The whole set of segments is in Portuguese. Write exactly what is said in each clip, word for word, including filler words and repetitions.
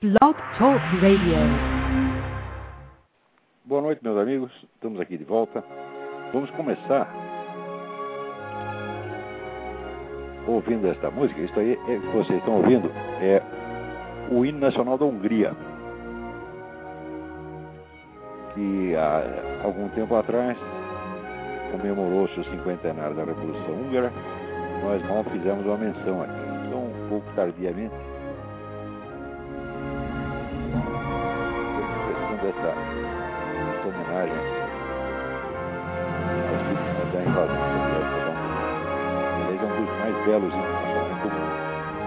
Blog Talk Radio. Boa noite, meus amigos. Estamos aqui de volta. Vamos começar ouvindo esta música. Isso aí é, que vocês estão ouvindo é o hino nacional da Hungria, que há algum tempo atrás comemorou-se o cinquentenário da Revolução Húngara. Nós mal fizemos uma menção aqui, então um pouco tardiamente, prestando essa, essa homenagem às vítimas da invasão soviética. Ele é um dos mais belos internacionais do mundo.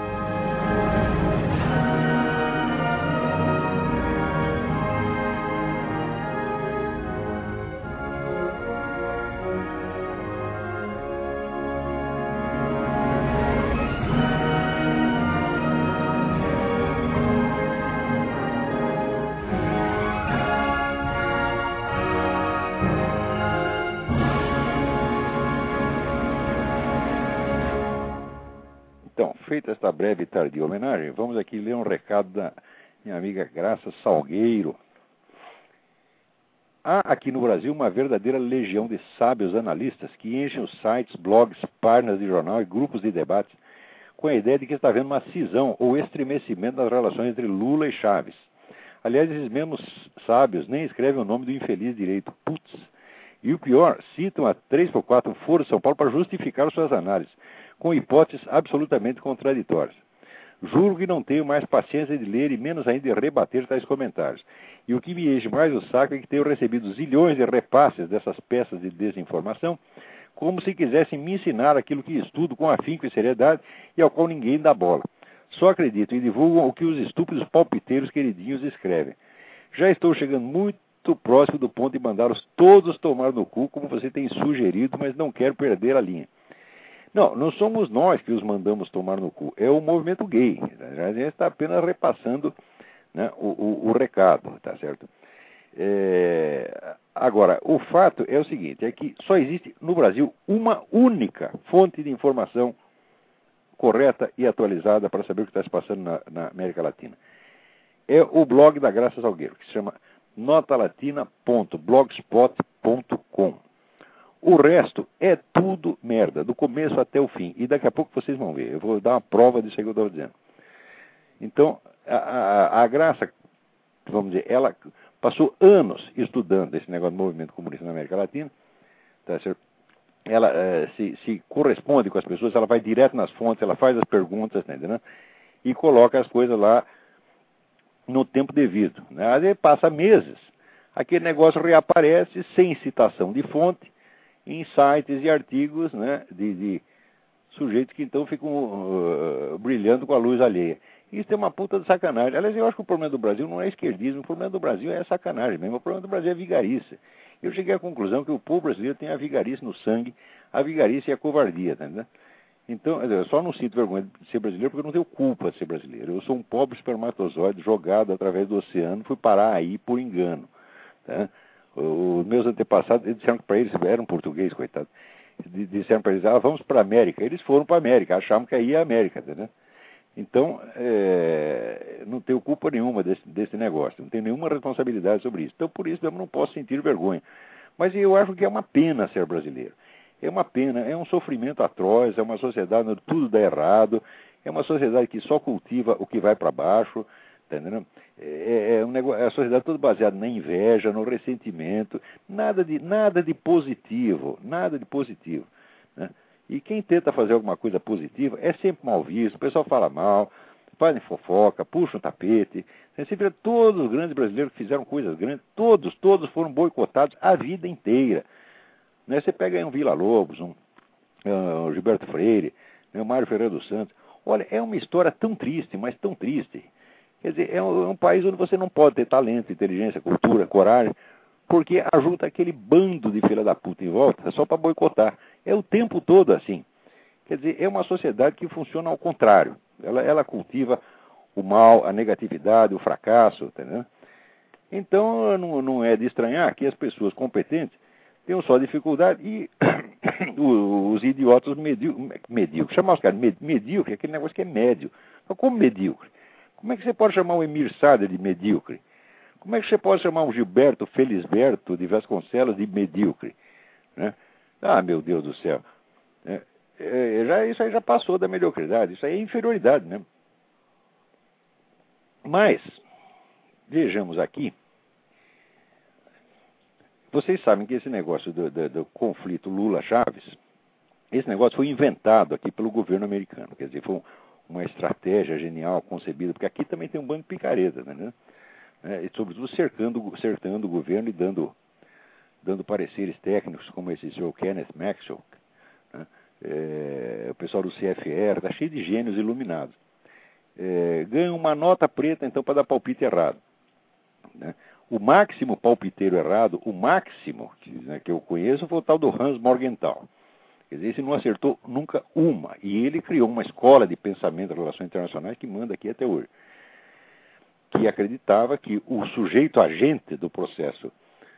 Feita esta breve e tardia homenagem, vamos aqui ler um recado da minha amiga Graça Salgueiro. Há aqui no Brasil uma verdadeira legião de sábios analistas que enchem os sites, blogs, páginas de jornal e grupos de debates com a ideia de que está havendo uma cisão ou estremecimento das relações entre Lula e Chaves. Aliás, esses mesmos sábios nem escrevem o nome do infeliz direito, putz. E o pior, citam a três por quatro Foro de São Paulo para justificar suas análises, com hipóteses absolutamente contraditórias. Juro que não tenho mais paciência de ler e menos ainda de rebater tais comentários. E o que me enche mais o saco é que tenho recebido zilhões de repasses dessas peças de desinformação, como se quisessem me ensinar aquilo que estudo com afinco e seriedade e ao qual ninguém dá bola. Só acreditam e divulgam o que os estúpidos palpiteiros queridinhos escrevem. Já estou chegando muito próximo do ponto de mandá-los todos tomar no cu, como você tem sugerido, mas não quero perder a linha. Não, não somos nós que os mandamos tomar no cu, é o movimento gay. A gente está apenas repassando, né, o, o, o recado, tá certo? É... Agora, o fato é o seguinte, é que só existe no Brasil uma única fonte de informação correta e atualizada para saber o que está se passando na, na América Latina. É o blog da Graça Salgueiro, que se chama nota latina ponto blogspot ponto com. O resto é tudo merda, do começo até o fim. E daqui a pouco vocês vão ver. Eu vou dar uma prova disso aí que eu estou dizendo. Então, a, a, a Graça, vamos dizer, ela passou anos estudando esse negócio do movimento comunista na América Latina. Tá certo? Ela eh, se, se corresponde com as pessoas, ela vai direto nas fontes, ela faz as perguntas, tá entendendo? E coloca as coisas lá no tempo devido. Né? Aí passa meses, aquele negócio reaparece sem citação de fonte, em sites e artigos, né, de, de sujeitos que então ficam uh, brilhando com a luz alheia. Isso é uma puta de sacanagem. Aliás, eu acho que o problema do Brasil não é esquerdismo, o problema do Brasil é sacanagem mesmo. O problema do Brasil é vigarice. Eu cheguei à conclusão que o povo brasileiro tem a vigarice no sangue, a vigarice e a covardia, tá entendendo? Então, eu só não sinto vergonha de ser brasileiro porque eu não tenho culpa de ser brasileiro. Eu sou um pobre espermatozoide jogado através do oceano, fui parar aí por engano, tá? Os meus antepassados, eles disseram que para eles, eram português, coitado, disseram para eles, ah, vamos para a América. Eles foram para a América, achavam que aí é a América, entendeu? Então, é, não tenho culpa nenhuma desse, desse negócio, não tenho nenhuma responsabilidade sobre isso. Então, por isso, eu não posso sentir vergonha. Mas eu acho que é uma pena ser brasileiro. É uma pena, é um sofrimento atroz, é uma sociedade onde tudo dá errado, é uma sociedade que só cultiva o que vai para baixo, tá entendendo? É, é, um negócio, é a sociedade toda baseada na inveja, no ressentimento, nada de, nada de positivo, nada de positivo, né? E quem tenta fazer alguma coisa positiva é sempre mal visto, o pessoal fala mal, fazem fofoca, puxam tapete. Você vê todos os grandes brasileiros que fizeram coisas grandes, todos, todos foram boicotados a vida inteira. Né? Você pega aí um Vila Lobos, um, um Gilberto Freire, né, um Mário Ferreira dos Santos. Olha, é uma história tão triste, mas tão triste. Quer dizer, é um, é um país onde você não pode ter talento, inteligência, cultura, coragem, porque ajuda aquele bando de filha da puta em volta só para boicotar. É o tempo todo assim. Quer dizer, é uma sociedade que funciona ao contrário. Ela, ela cultiva o mal, a negatividade, o fracasso, entendeu? Então, não, não é de estranhar que as pessoas competentes tenham só dificuldade e os idiotas medíocres, medíocre, chamar os caras medíocre, aquele negócio que é médio. Mas como medíocre? Como é que você pode chamar o Emir Sader de medíocre? Como é que você pode chamar um Gilberto Felisberto de Vasconcelos de medíocre? Né? Ah, meu Deus do céu. É, é, já, isso aí já passou da mediocridade. Isso aí é inferioridade, né? Mas, vejamos aqui. Vocês sabem que esse negócio do, do, do conflito Lula-Chaves, esse negócio foi inventado aqui pelo governo americano. Quer dizer, foi um, uma estratégia genial concebida, porque aqui também tem um bando de picaretas, né? É, e sobretudo cercando, cercando o governo e dando, dando pareceres técnicos, como esse senhor Kenneth Maxwell, né? É, o pessoal do C F R, está cheio de gênios iluminados. É, ganha uma nota preta, então, para dar palpite errado. Né? O máximo palpiteiro errado, o máximo que, né, que eu conheço foi o tal do Hans Morgenthau. Quer dizer, esse não acertou nunca uma. E ele criou uma escola de pensamento de relações internacionais que manda aqui até hoje. Que acreditava que o sujeito agente do processo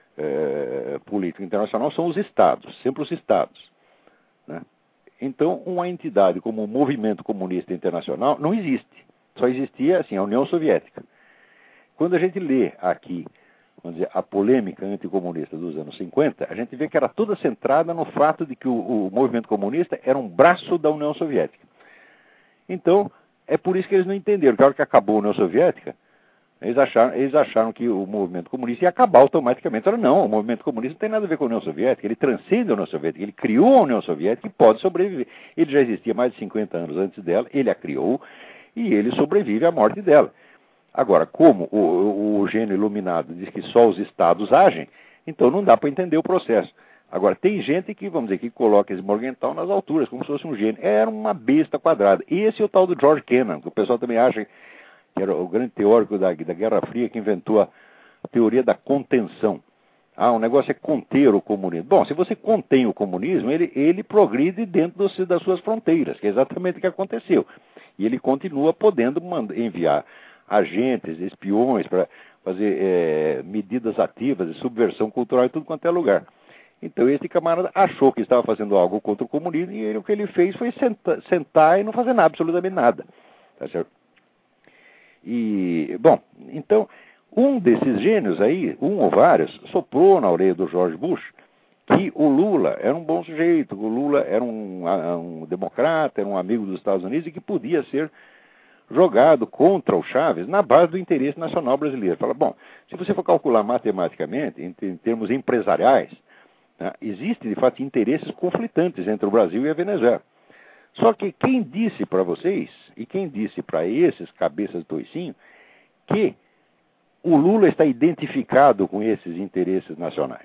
eh, político internacional são os Estados, sempre os Estados. Né? Então, uma entidade como o Movimento Comunista Internacional não existe. Só existia, assim, a União Soviética. Quando a gente lê aqui, vamos dizer, a polêmica anticomunista dos anos cinquenta, a gente vê que era toda centrada no fato de que o, o movimento comunista era um braço da União Soviética. Então, é por isso que eles não entenderam. Que a hora que acabou a União Soviética, eles acharam, eles acharam que o movimento comunista ia acabar automaticamente. Falaram, não, o movimento comunista não tem nada a ver com a União Soviética, ele transcende a União Soviética, ele criou a União Soviética e pode sobreviver. Ele já existia mais de cinquenta anos antes dela, ele a criou e ele sobrevive à morte dela. Agora, como o, o, o gênio iluminado diz que só os Estados agem, então não dá para entender o processo. Agora, tem gente que, vamos dizer, que coloca esse Morgenthau nas alturas, como se fosse um gênio. Era uma besta quadrada. Esse é o tal do George Kennan, que o pessoal também acha que era o grande teórico da, da Guerra Fria que inventou a, a teoria da contenção. Ah, o negócio é conter o comunismo. Bom, se você contém o comunismo, ele, ele progride dentro do, das suas fronteiras, que é exatamente o que aconteceu. E ele continua podendo manda, enviar agentes, espiões, para fazer é, medidas ativas de subversão cultural em tudo quanto é lugar. Então esse camarada achou que estava fazendo algo contra o comunismo e ele, o que ele fez foi senta, sentar e não fazer nada, absolutamente nada. Tá certo? E, bom, então, um desses gênios aí, um ou vários, soprou na orelha do George Bush que o Lula era um bom sujeito, que o Lula era um, um democrata, era um amigo dos Estados Unidos e que podia ser jogado contra o Chaves na base do interesse nacional brasileiro. Fala, bom, se você for calcular matematicamente, em, em termos empresariais, né, existem, de fato, interesses conflitantes entre o Brasil e a Venezuela. Só que quem disse para vocês, e quem disse para esses cabeças de toicinho, que o Lula está identificado com esses interesses nacionais?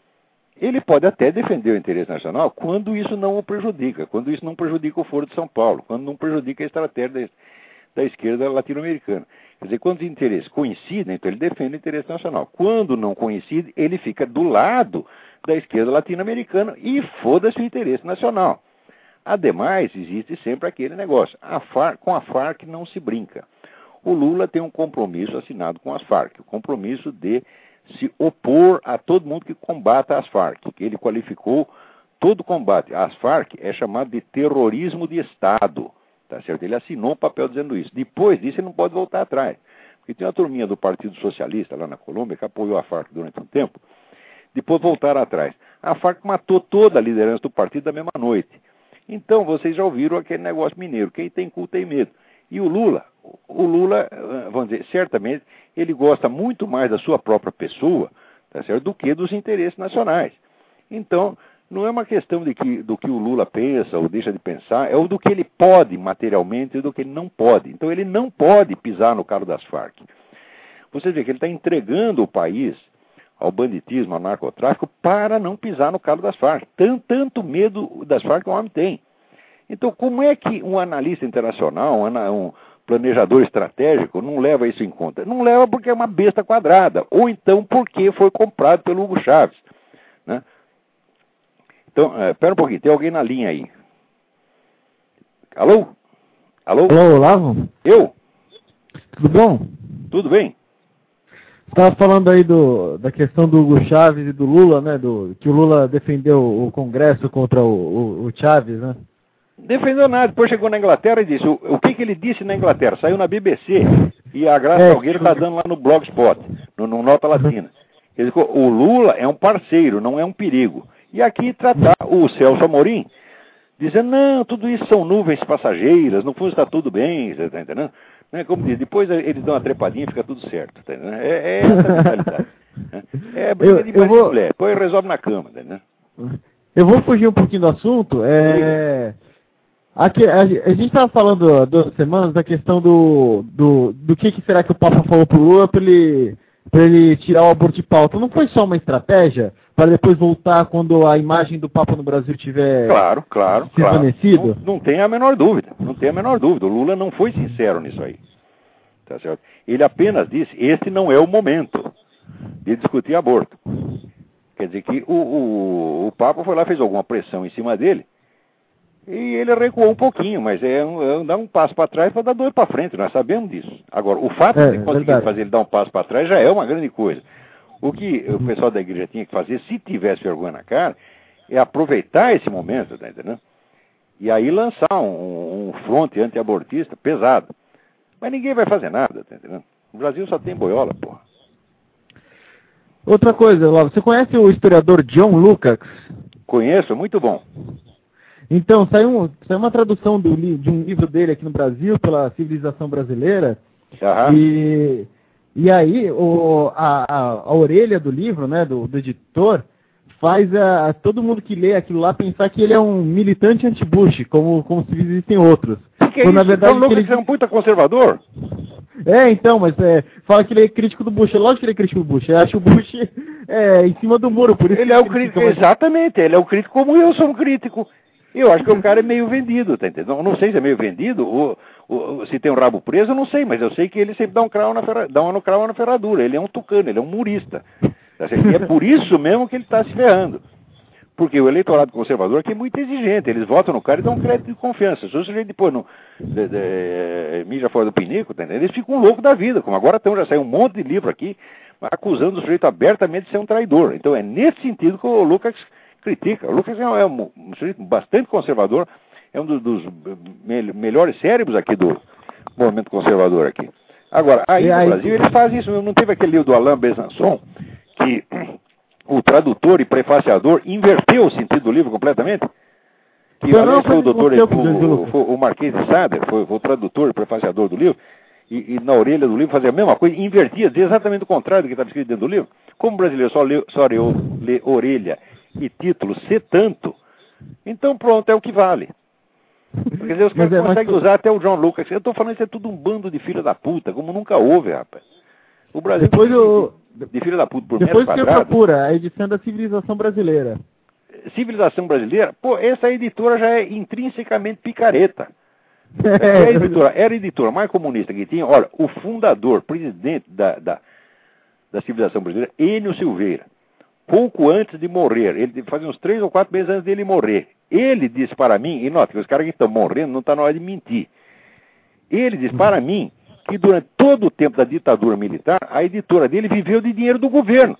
Ele pode até defender o interesse nacional quando isso não o prejudica, quando isso não prejudica o Foro de São Paulo, quando não prejudica a estratégia da da esquerda latino-americana. Quer dizer, quando os interesses coincidem, então ele defende o interesse nacional. Quando não coincide, ele fica do lado da esquerda latino-americana e foda-se o interesse nacional. Ademais, existe sempre aquele negócio. A Farc, com a Farc não se brinca. O Lula tem um compromisso assinado com as Farc, o compromisso de se opor a todo mundo que combata as Farc. Ele qualificou todo combate às Farc é chamado de terrorismo de Estado. Tá certo? Ele assinou um papel dizendo isso. Depois disso, ele não pode voltar atrás. Porque tem uma turminha do Partido Socialista lá na Colômbia que apoiou a Farc durante um tempo. Depois voltaram atrás. A Farc matou toda a liderança do partido da mesma noite. Então, vocês já ouviram aquele negócio mineiro. Quem tem cu tem medo. E o Lula, o Lula, vamos dizer, certamente, ele gosta muito mais da sua própria pessoa, tá certo? Do que dos interesses nacionais. Então, não é uma questão de que, do que o Lula pensa ou deixa de pensar, é o do que ele pode materialmente e do que ele não pode. Então ele não pode pisar no calo das Farc. Você vê que ele está entregando o país ao banditismo, ao narcotráfico, para não pisar no calo das Farc. Tanto, tanto medo das Farc que o homem tem. Então como é que um analista internacional, um planejador estratégico, não leva isso em conta? Não leva porque é uma besta quadrada, ou então porque foi comprado pelo Hugo Chávez, né? Então, espera um pouquinho, tem alguém na linha aí. Alô? Alô? Alô, Olavo? Eu? Tudo bom? Tudo bem? Estava falando aí do, da questão do Hugo Chávez e do Lula, né? Do, que o Lula defendeu o Congresso contra o, o, o Chávez, né? Defendeu nada, depois chegou na Inglaterra e disse, o, o que, que ele disse na Inglaterra? Saiu na B B C. E a Graça É, Salgueiro está dando lá no Blogspot, no, no Nota Latina. Ele disse, o Lula é um parceiro, não é um perigo. E aqui tratar o Celso Amorim, dizendo, não, tudo isso são nuvens passageiras, no fundo está tudo bem, você está entendendo? Né? Como diz, depois eles dão uma trepadinha e fica tudo certo, tá entendendo? É, é essa a mentalidade. Né? É briga de marido e mulher, depois resolve na cama, tá entendendo? Eu vou fugir um pouquinho do assunto. É... Aqui, a, a gente estava falando há duas semanas da questão do, do, do que, que será que o Papa falou pro Lula para ele, pra ele tirar o aborto de pauta. Não foi só uma estratégia para depois voltar quando a imagem do Papa no Brasil tiver claro, claro, se claro. desvanecido? Não, não tem a menor dúvida, não tem a menor dúvida. O Lula não foi sincero nisso aí. Tá certo? Ele apenas disse, este não é o momento de discutir aborto. Quer dizer que o, o, o Papa foi lá, fez alguma pressão em cima dele, e ele recuou um pouquinho, mas é, um, é dar um passo para trás para dar dois para frente, nós sabemos disso. Agora, o fato É, de conseguir verdade. fazer ele dar um passo para trás já é uma grande coisa. O que o pessoal da igreja tinha que fazer, se tivesse vergonha na cara, é aproveitar esse momento, tá entendendo? E aí lançar um, um fronte anti-abortista pesado. Mas ninguém vai fazer nada, tá entendendo? O Brasil só tem boiola, porra. Outra coisa, Olavo, você conhece o historiador John Lukács? Conheço, muito bom. Então, saiu, saiu uma tradução do, de um livro dele aqui no Brasil, pela Civilização Brasileira, Aham. e, e aí o, a, a, a orelha do livro, né, do, do editor, faz a, a todo mundo que lê aquilo lá pensar que ele é um militante anti-Bush, como, como se existem outros. Que é Quando, isso? na verdade, John Lucas ele... é um puta conservador? É, então, mas é, fala que ele é crítico do Bush. É lógico que ele é crítico do Bush. Eu acho o Bush é, em cima do muro, por isso Ele que é o ele crítico, fica mais- exatamente, ele é o crítico como eu sou um crítico. Eu acho que o cara é meio vendido, tá entendendo? Não, não sei se é meio vendido, ou, ou se tem um rabo preso, eu não sei, mas eu sei que ele sempre dá um cravo na, ferra, dá um cravo na ferradura. Ele é um tucano, ele é um murista. Tá certo? E é por isso mesmo que ele está se ferrando. Porque o eleitorado conservador aqui é muito exigente, eles votam no cara e dão um crédito de confiança. Se o sujeito depois não de, de, mija fora do pinico, tá entendendo? Eles ficam loucos da vida, como agora estão, já saiu um monte de livro aqui, acusando o sujeito abertamente de ser um traidor. Então é nesse sentido que o Lucas critica. O Lucas é um, é um sujeito bastante conservador, é um dos, dos me, melhores cérebros aqui do movimento conservador aqui. Agora, aí no Brasil eles fazem isso, não teve aquele livro do Alain Besançon, que... o tradutor e prefaciador inverteu o sentido do livro completamente? Que Não, aliás não, foi o doutor, não, o, o, o Marquês de Sade, foi, foi o tradutor e prefaciador do livro, e, e na orelha do livro fazia a mesma coisa, invertia, dizia exatamente o contrário do que estava escrito dentro do livro. Como o brasileiro só lê, só lê, lê orelha e título, se tanto, então pronto, é o que vale. Quer dizer, os caras é, conseguem mas... usar até o John Lucas. Eu estou falando que isso é tudo um bando de filha da puta, como nunca houve, rapaz. O Brasil... Depois eu... de filho da puta por Depois metro que quadrado. eu procura a edição da Civilização Brasileira. Civilização Brasileira? Pô, essa editora já é intrinsecamente picareta. É a editora, era a editora mais comunista que tinha. Olha, o fundador, presidente da, da, da Civilização Brasileira, Enio Silveira, pouco antes de morrer, ele fazia uns três ou quatro meses antes dele morrer, ele disse para mim, e nota que os caras que estão morrendo não está na hora de mentir, ele disse para mim que durante todo o tempo da ditadura militar, a editora dele viveu de dinheiro do governo.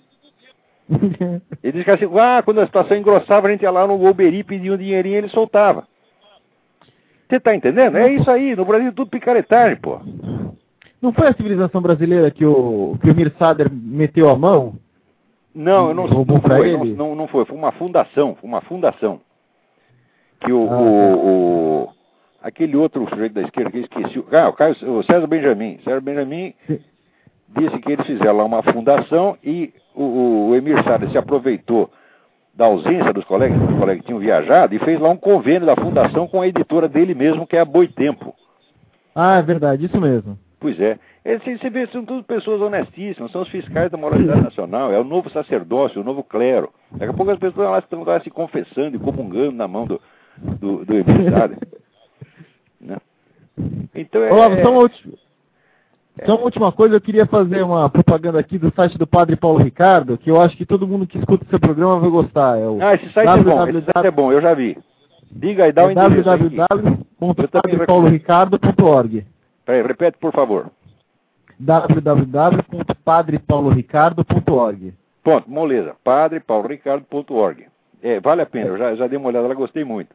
Ele disse que assim, ah, quando a situação engrossava, a gente ia lá no Uberi, pedia um dinheirinho e ele soltava. Você está entendendo? É isso aí, no Brasil tudo picaretagem, pô. Não foi a Civilização Brasileira que o, que o Mir Sader meteu a mão? Não, eu não, não, não, foi, não, não, não foi, foi uma fundação, foi uma fundação. Que o... Ah, o, o aquele outro sujeito da esquerda que eu esqueci, ah, o, Caio, o César Benjamin, César Benjamin Sim. disse que eles fizeram lá uma fundação e o, o, o Emir Sader se aproveitou da ausência dos colegas, dos colegas que tinham viajado e fez lá um convênio da fundação com a editora dele mesmo, que é a Boitempo. Ah, é verdade, isso mesmo. Pois é. Eles, você vê, são todas pessoas honestíssimas, são os fiscais da moralidade nacional, é o novo sacerdócio, o novo clero. Daqui a pouco as pessoas lá estão lá se confessando e comungando na mão do, do, do Emir Sader. Né? Então é... Olá, só uma, última, é... só uma última coisa, eu queria fazer uma propaganda aqui do site do Padre Paulo Ricardo, que eu acho que todo mundo que escuta esse programa vai gostar. É o ah, esse site w w w... é bom, esse site é bom, eu já vi. Diga aí, dá o é endereço w w w ponto padre paulo ricardo ponto org. Peraí, repete, por favor. w w w ponto padre paulo ricardo ponto org. Ponto, moleza, padre paulo ricardo ponto org. É, vale a pena, eu já, já dei uma olhada lá, gostei muito.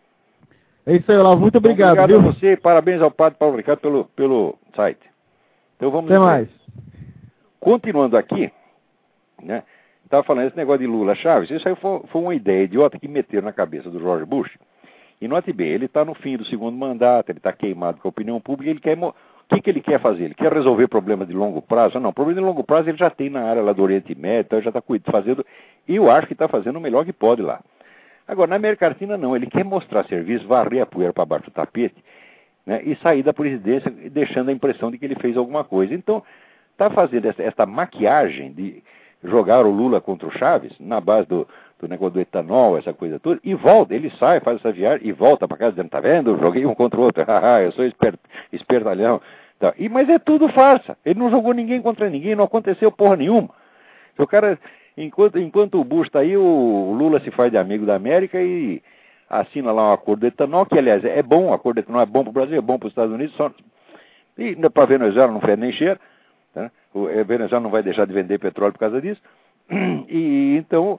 É isso aí, Olavo. Muito obrigado. Obrigado viu? a você, parabéns ao padre Paulo Ricardo pelo, pelo site. Então vamos... Até mais. Continuando aqui, né? Estava falando esse negócio de Lula Chaves, isso aí foi, foi uma ideia idiota que meteram na cabeça do George Bush. E note bem, ele está no fim do segundo mandato, ele está queimado com a opinião pública, ele quer... O que, que ele quer fazer? Ele quer resolver problemas de longo prazo? Não, problema de longo prazo ele já tem na área lá do Oriente Médio, então ele já está fazendo, e eu acho que está fazendo o melhor que pode lá. Agora, na América Latina não, ele quer mostrar serviço, varrer a poeira para baixo do tapete, né, e sair da presidência deixando a impressão de que ele fez alguma coisa. Então, está fazendo essa, essa maquiagem de jogar o Lula contra o Chaves, na base do, do negócio do etanol, essa coisa toda, e volta, ele sai, faz essa viagem e volta para casa dizendo, tá vendo, joguei um contra o outro, haha, eu sou esper, espertalhão. Tá. E, mas é tudo farsa, ele não jogou ninguém contra ninguém, não aconteceu porra nenhuma. O cara, enquanto, enquanto o Bush está aí, o Lula se faz de amigo da América e assina lá um acordo do etanol, que aliás é bom, o acordo do etanol é bom para o Brasil, é bom para os Estados Unidos, só... e para a Venezuela não fede nem cheiro. Tá? O a Venezuela não vai deixar de vender petróleo por causa disso. E então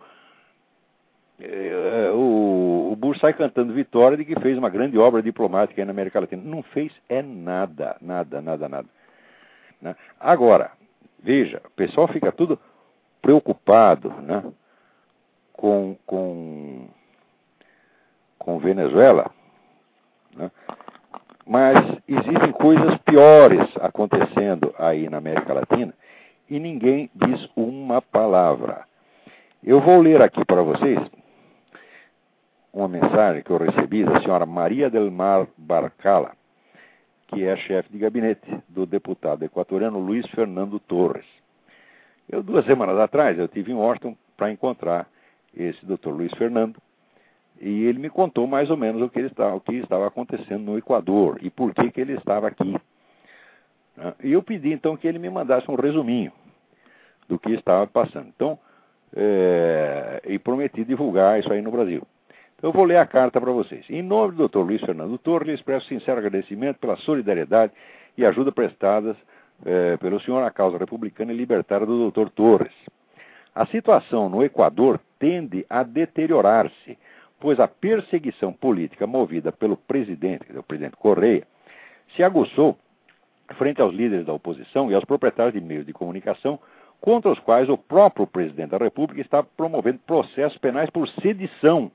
é, o, o Bush sai cantando vitória de que fez uma grande obra diplomática aí na América Latina. Não fez é nada, nada, nada, nada. Né? Agora, veja, o pessoal fica tudo preocupado, né, com, com, com Venezuela, né? Mas existem coisas piores acontecendo aí na América Latina e ninguém diz uma palavra. Eu vou ler aqui para vocês uma mensagem que eu recebi da senhora Maria del Mar Barcala, que é a chefe de gabinete do deputado equatoriano Luiz Fernando Torres. Eu, duas semanas atrás, eu estive em Washington para encontrar esse doutor Luiz Fernando, e ele me contou mais ou menos o que, ele estava, o que estava acontecendo no Equador e por que, que ele estava aqui. E eu pedi, então, que ele me mandasse um resuminho do que estava passando. Então, é, e prometi divulgar isso aí no Brasil. Então, eu vou ler a carta para vocês. Em nome do doutor Luiz Fernando Torres, lhe expresso sincero agradecimento pela solidariedade e ajuda prestadas é, pelo senhor à causa republicana e libertária do doutor Torres. A situação no Equador tende a deteriorar-se, pois a perseguição política movida pelo presidente, o presidente Correia, se aguçou frente aos líderes da oposição e aos proprietários de meios de comunicação, contra os quais o próprio presidente da República está promovendo processos penais por sedição.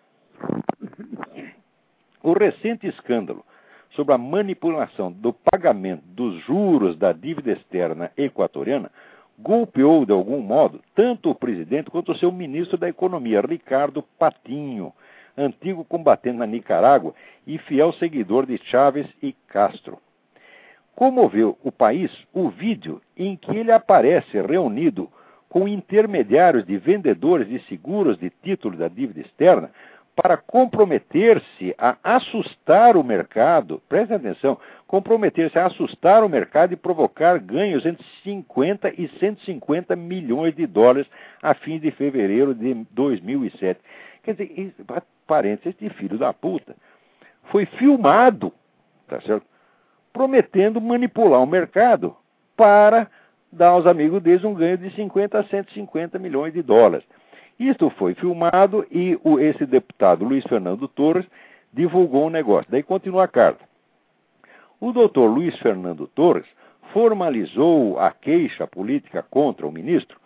O recente escândalo sobre a manipulação do pagamento dos juros da dívida externa equatoriana golpeou, de algum modo, tanto o presidente quanto o seu ministro da Economia, Ricardo Patinho, antigo combatente na Nicarágua e fiel seguidor de Chávez e Castro. Comoveu o país o vídeo em que ele aparece reunido com intermediários de vendedores de seguros de título da dívida externa para comprometer-se a assustar o mercado, prestem atenção, comprometer-se a assustar o mercado e provocar ganhos entre cinquenta e cento e cinquenta milhões de dólares a fim de fevereiro de dois mil e sete. Quer dizer, parênteses, esse filho da puta foi filmado, tá certo? Prometendo manipular o mercado para dar aos amigos deles um ganho de cinquenta a cento e cinquenta milhões de dólares. Isto foi filmado e o, esse deputado Luiz Fernando Torres divulgou o negócio. Daí continua a carta. O doutor Luiz Fernando Torres formalizou a queixa política contra o ministro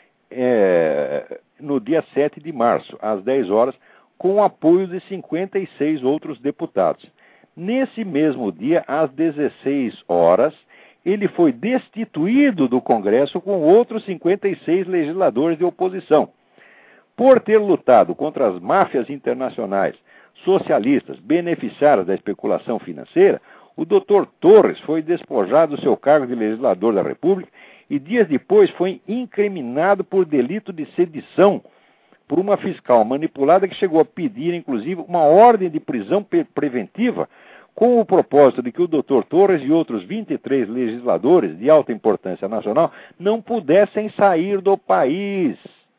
é, no dia sete de março, às dez horas, com o apoio de cinquenta e seis outros deputados. Nesse mesmo dia, às dezesseis horas, ele foi destituído do Congresso com outros cinquenta e seis legisladores de oposição. Por ter lutado contra as máfias internacionais socialistas beneficiárias da especulação financeira, o doutor Torres foi despojado do seu cargo de legislador da República e dias depois foi incriminado por delito de sedição por uma fiscal manipulada que chegou a pedir, inclusive, uma ordem de prisão preventiva com o propósito de que o doutor Torres e outros vinte e três legisladores de alta importância nacional não pudessem sair do país.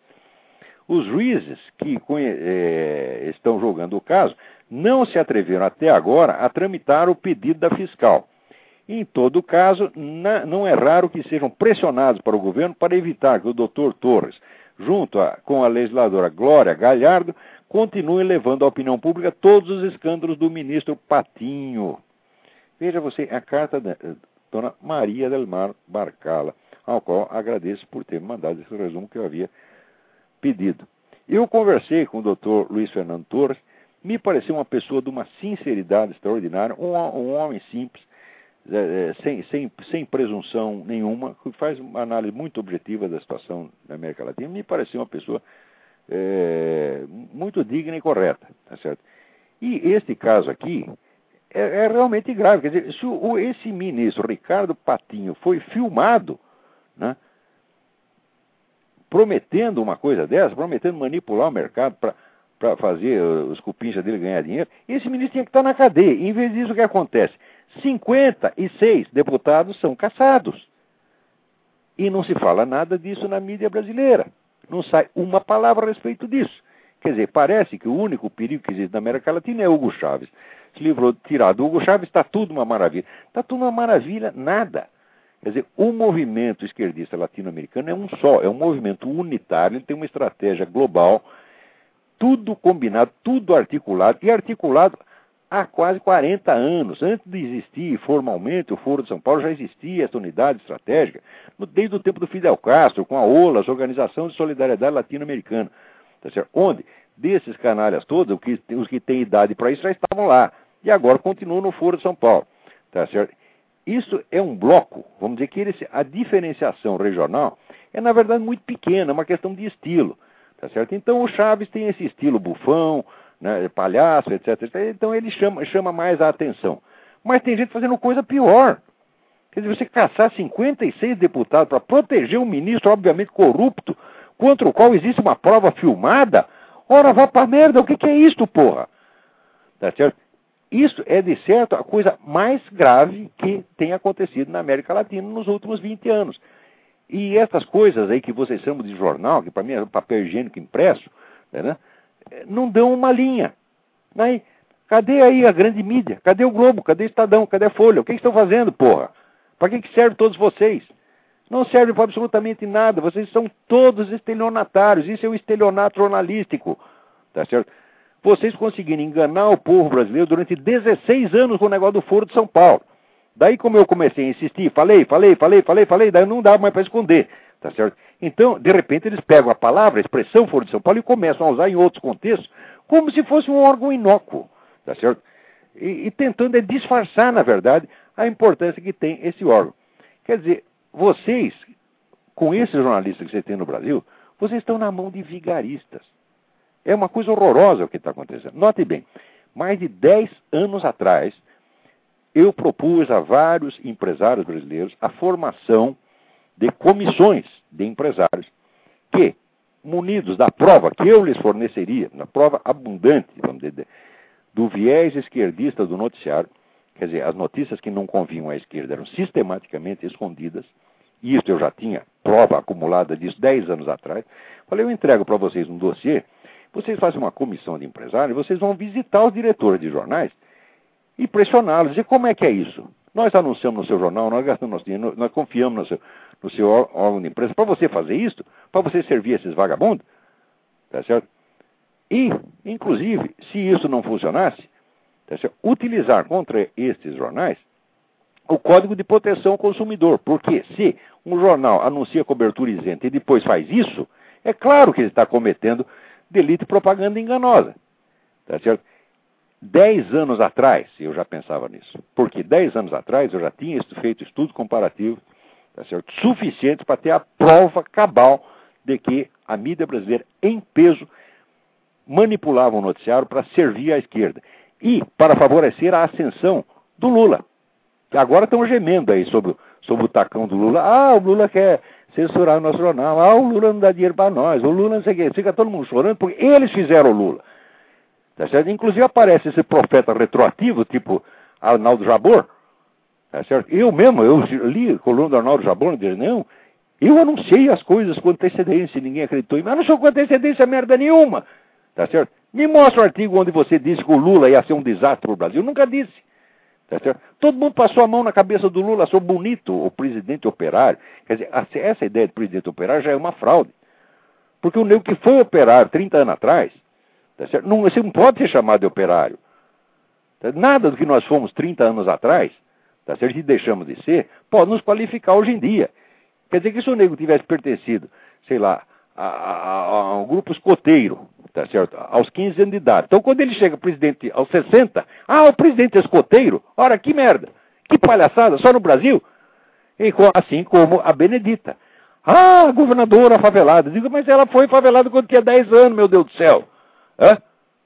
Os juízes que é, estão julgando o caso não se atreveram até agora a tramitar o pedido da fiscal. Em todo caso, na, não é raro que sejam pressionados para o governo para evitar que o doutor Torres, junto a, com a legisladora Glória Galhardo, continue levando à opinião pública todos os escândalos do ministro Patinho. Veja você, a carta da, dona Maria del Mar Barcala, ao qual agradeço por ter me mandado esse resumo que eu havia pedido. Eu conversei com o doutor Luiz Fernando Torres, me pareceu uma pessoa de uma sinceridade extraordinária, um, um homem simples, é, sem, sem, sem presunção nenhuma, que faz uma análise muito objetiva da situação da América Latina. Me pareceu uma pessoa é, muito digna e correta, tá certo? E este caso aqui é, é realmente grave. Quer dizer, se o, esse ministro, Ricardo Patinho, foi filmado, né, prometendo uma coisa dessa, prometendo manipular o mercado para para fazer os cupinchas dele ganhar dinheiro, esse ministro tinha que estar na cadeia. Em vez disso, o que acontece? cinquenta e seis deputados são caçados. E não se fala nada disso na mídia brasileira. Não sai uma palavra a respeito disso. Quer dizer, parece que o único perigo que existe na América Latina é Hugo Chávez. Se livrou tirado do Hugo Chávez, está tudo uma maravilha. Está tudo uma maravilha, nada. Quer dizer, o movimento esquerdista latino-americano é um só, é um movimento unitário, ele tem uma estratégia global, tudo combinado, tudo articulado, e articulado há quase quarenta anos. Antes de existir formalmente o Foro de São Paulo, já existia essa unidade estratégica, desde o tempo do Fidel Castro, com a OLAS, Organização de Solidariedade Latino-Americana, tá certo? Onde, desses canalhas todos, os que têm idade para isso já estavam lá, e agora continuam no Foro de São Paulo, tá certo? Isso é um bloco, vamos dizer que ele, a diferenciação regional é, na verdade, muito pequena, é uma questão de estilo. Tá certo? Então o Chávez tem esse estilo bufão, né, palhaço, etcétera. Então ele chama, chama mais a atenção. Mas tem gente fazendo coisa pior. Quer dizer, você caçar cinquenta e seis deputados para proteger um ministro, obviamente corrupto, contra o qual existe uma prova filmada, ora, vá pra merda, o que, que é isto, porra? Tá certo? Isso é, de certo, a coisa mais grave que tem acontecido na América Latina nos últimos vinte anos. E essas coisas aí que vocês chamam de jornal, que para mim é papel higiênico impresso, né, não dão uma linha. Né? Cadê aí a grande mídia? Cadê o Globo? Cadê o Estadão? Cadê a Folha? O que, que estão fazendo, porra? Para que, que serve todos vocês? Não serve para absolutamente nada. Vocês são todos estelionatários. Isso é o estelionato jornalístico. Tá certo? Vocês conseguiram enganar o povo brasileiro durante dezesseis anos com o negócio do Foro de São Paulo. Daí, como eu comecei a insistir, falei, falei, falei, falei, falei, daí não dava mais para esconder, tá certo? Então, de repente, eles pegam a palavra, a expressão Foro de São Paulo e começam a usar em outros contextos, como se fosse um órgão inócuo, tá certo? E, e tentando é disfarçar, na verdade, a importância que tem esse órgão. Quer dizer, vocês, com esses jornalistas que você tem no Brasil, vocês estão na mão de vigaristas. É uma coisa horrorosa o que está acontecendo. Note bem, mais de dez anos atrás, eu propus a vários empresários brasileiros a formação de comissões de empresários que, munidos da prova que eu lhes forneceria, na prova abundante, vamos dizer, do viés esquerdista do noticiário, quer dizer, as notícias que não convinham à esquerda eram sistematicamente escondidas, e isso eu já tinha prova acumulada disso dez anos atrás. Falei, eu entrego para vocês um dossiê, vocês fazem uma comissão de empresários, vocês vão visitar os diretores de jornais e pressioná-los, dizer como é que é isso. Nós anunciamos no seu jornal, nós gastamos nosso dinheiro, nós confiamos no seu, no seu órgão de imprensa para você fazer isso, para você servir esses vagabundos, tá certo? E, inclusive, se isso não funcionasse, tá certo? Utilizar contra estes jornais o Código de Proteção ao Consumidor, porque se um jornal anuncia cobertura isenta e depois faz isso, é claro que ele está cometendo delito de propaganda enganosa, tá certo? Dez anos atrás, eu já pensava nisso. Porque dez anos atrás eu já tinha feito estudos comparativos, tá certo? Suficientes para ter a prova cabal de que a mídia brasileira, em peso, manipulava o noticiário para servir à esquerda. E para favorecer a ascensão do Lula. Agora estão gemendo aí sobre, sobre o tacão do Lula. Ah, o Lula quer censurar o nosso jornal. Ah, o Lula não dá dinheiro para nós. O Lula não sei o quê. Fica todo mundo chorando porque eles fizeram o Lula. Tá certo? Inclusive aparece esse profeta retroativo, tipo Arnaldo Jabor. Tá certo? Eu mesmo, eu li a coluna do Arnaldo Jabor, não diz, não, eu anunciei as coisas com antecedência, ninguém acreditou em mim. Mas não sou com antecedência merda nenhuma. Tá certo? Me mostra um artigo onde você disse que o Lula ia ser um desastre para o Brasil. Eu nunca disse. Tá certo? Todo mundo passou a mão na cabeça do Lula, achou bonito o presidente operário. Quer dizer, essa ideia de presidente operário já é uma fraude. Porque o nego que foi operário trinta anos atrás, tá certo? Não, você não pode ser chamado de operário. Nada do que nós fomos trinta anos atrás tá certo? E deixamos de ser, pode nos qualificar hoje em dia. Quer dizer que se o nego tivesse pertencido, sei lá, a, a, a um grupo escoteiro, tá certo? Aos quinze anos de idade. Então, quando ele chega presidente aos sessenta, ah, o presidente é escoteiro? Ora, que merda! Que palhaçada! Só no Brasil? E, assim como a Benedita. Ah, governadora favelada. Digo, mas ela foi favelada quando tinha dez anos, meu Deus do céu. Hã?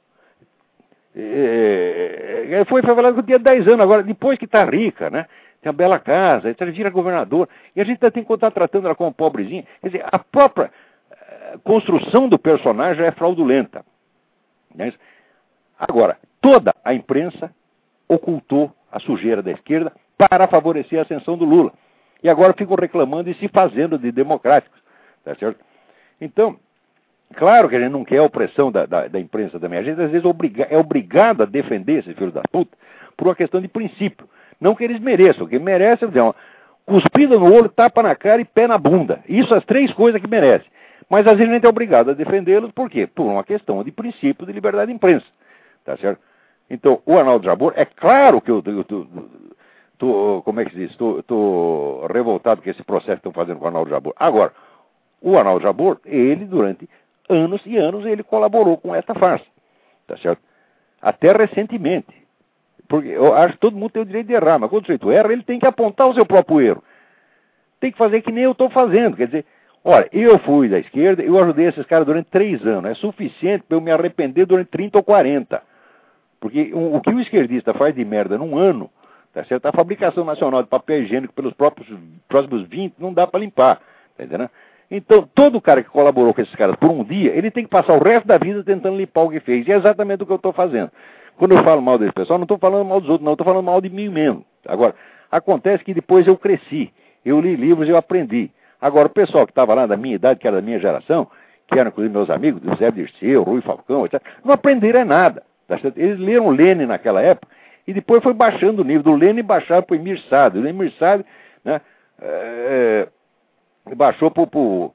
É, foi favelada quando tinha dez anos. Agora, depois que está rica, né? Tem uma bela casa, ela vira governador. E a gente tem que estar tratando ela como pobrezinha. Quer dizer, a própria uh, construção do personagem é fraudulenta. Né? Agora, toda a imprensa ocultou a sujeira da esquerda para favorecer a ascensão do Lula. E agora ficam reclamando e se fazendo de democráticos. Tá certo? Então, claro que a gente não quer a opressão da, da, da imprensa também. A gente, às vezes, obriga, é obrigado a defender esses filhos da puta por uma questão de princípio. Não que eles mereçam. O que merecem é uma cuspida no olho, tapa na cara e pé na bunda. Isso as três coisas que merecem. Mas, às vezes, a gente é obrigado a defendê-los. Por quê? Por uma questão de princípio de liberdade de imprensa. Tá certo? Então, o Arnaldo Jabor, é claro que eu... eu, eu, eu Tô, como é que se diz? Estou revoltado com esse processo que estão fazendo com o Arnaldo Jabor. Agora, o Arnaldo Jabor, ele, durante anos e anos, ele colaborou com esta farsa. Tá certo? Até recentemente. Porque eu acho que todo mundo tem o direito de errar, mas quando o sujeito erra, ele tem que apontar o seu próprio erro. Tem que fazer que nem eu estou fazendo. Quer dizer, olha, eu fui da esquerda, eu ajudei esses caras durante três anos. É suficiente para eu me arrepender durante trinta ou quarenta. Porque o, o que o esquerdista faz de merda num ano, tá certo? A fabricação nacional de papel higiênico pelos próprios próximos vinte não dá para limpar, tá entendendo? Então, todo cara que colaborou com esses caras por um dia, ele tem que passar o resto da vida tentando limpar o que fez. E é exatamente o que eu estou fazendo. Quando eu falo mal desse pessoal, não estou falando mal dos outros, não, estou falando mal de mim mesmo. Agora, acontece que depois eu cresci, eu li livros, eu aprendi. Agora, o pessoal que estava lá da minha idade, que era da minha geração, que eram inclusive meus amigos, do Zé Dirceu, Rui Falcão, etcétera, não aprenderam nada. Tá certo? Eles leram Lênin naquela época, e depois foi baixando o nível do Lênin, baixaram para o Emir Saad. O Emir Saad, né, é, baixou para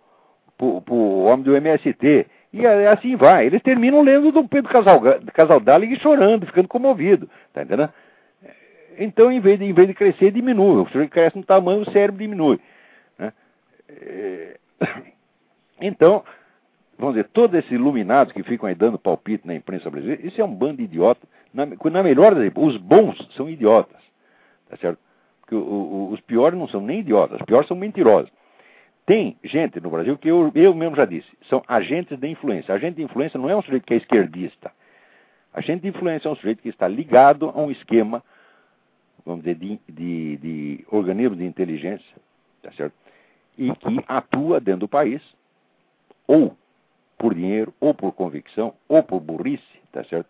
o homem do M S T. E assim vai. Eles terminam lendo do Pedro Casaldáliga e chorando, ficando comovido. Tá entendendo? Então, em vez de, em vez de crescer, diminui. O sujeito cresce no tamanho, o cérebro diminui. Né? É, então, vamos dizer, todos esses iluminados que ficam aí dando palpite na imprensa brasileira, isso é um bando de idiota. Na, na melhor das hipóteses, os bons são idiotas. Tá certo? Porque o, o, os piores não são nem idiotas, os piores são mentirosos. Tem gente no Brasil que eu, eu mesmo já disse, são agentes de influência. Agente de influência não é um sujeito que é esquerdista. Agente de influência é um sujeito que está ligado a um esquema, vamos dizer, de, de, de organismo de inteligência, tá certo? E que atua dentro do país, ou por dinheiro, ou por convicção, ou por burrice, tá certo?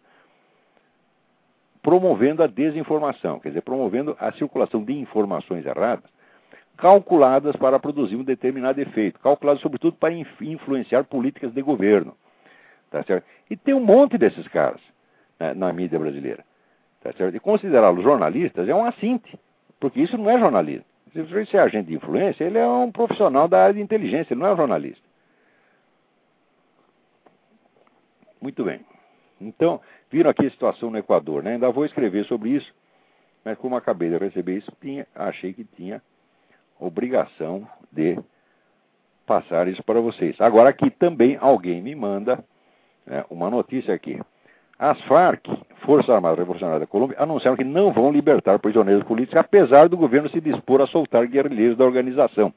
Promovendo a desinformação, quer dizer, promovendo a circulação de informações erradas, calculadas para produzir um determinado efeito, calculadas sobretudo para influenciar políticas de governo, tá certo? E tem um monte desses caras, né, na mídia brasileira, tá certo? E considerá-los jornalistas é um assinte, porque isso não é jornalismo. Se você é agente de influência, ele é um profissional da área de inteligência, ele não é um jornalista. Muito bem. Então, viram aqui a situação no Equador, né? Ainda vou escrever sobre isso, mas como acabei de receber isso, tinha, achei que tinha obrigação de passar isso para vocês. Agora aqui também alguém me manda, né, uma notícia aqui. As Farc, Forças Armadas Revolucionárias da Colômbia, anunciaram que não vão libertar prisioneiros políticos, apesar do governo se dispor a soltar guerrilheiros da organização.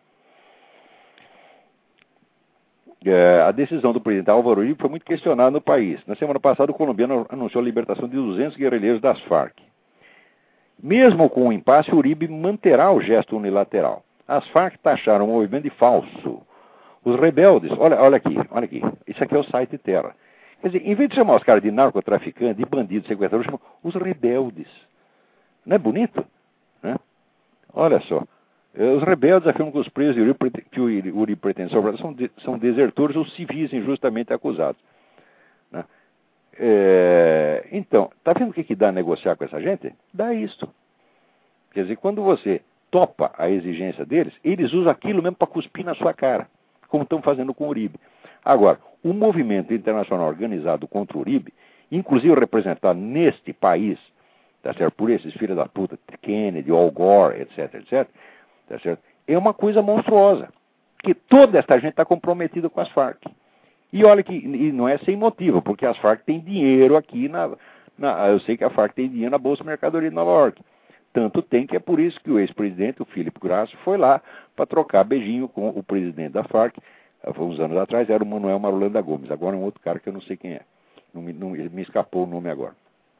É, a decisão do presidente Álvaro Uribe foi muito questionada no país. Na semana passada, o colombiano anunciou a libertação de duzentos guerrilheiros das Farc. Mesmo com o impasse, Uribe manterá o gesto unilateral. As Farc taxaram o movimento de falso. Os rebeldes, olha, olha aqui, olha aqui, isso aqui é o site Terra. Quer dizer, em vez de chamar os caras de narcotraficantes, de bandidos, sequestradores, chamam os rebeldes. Não é bonito? Né? Olha só. Os rebeldes afirmam que os presos que o Uribe pretende salvar são, de, são desertores ou civis injustamente acusados. Né? É, então, está vendo o que, que dá negociar com essa gente? Dá isto. Quer dizer, quando você topa a exigência deles, eles usam aquilo mesmo para cuspir na sua cara, como estão fazendo com o Uribe. Agora, o movimento internacional organizado contra o Uribe, inclusive representado neste país, tá certo? Por esses filhos da puta, Kennedy, Al Gore, etc, etc, tá certo? É uma coisa monstruosa, que toda essa gente está comprometida com as Farc. E olha que e não é sem motivo, porque as Farc têm dinheiro aqui na, na... Eu sei que a Farc tem dinheiro na Bolsa de Mercadoria de Nova York. Tanto tem que é por isso que o ex-presidente, o Felipe Grasso, foi lá para trocar beijinho com o presidente da Farc. Uns anos atrás era o Manuel Marulanda Gomes, agora é um outro cara que eu não sei quem é. Não me, não, me escapou o nome agora.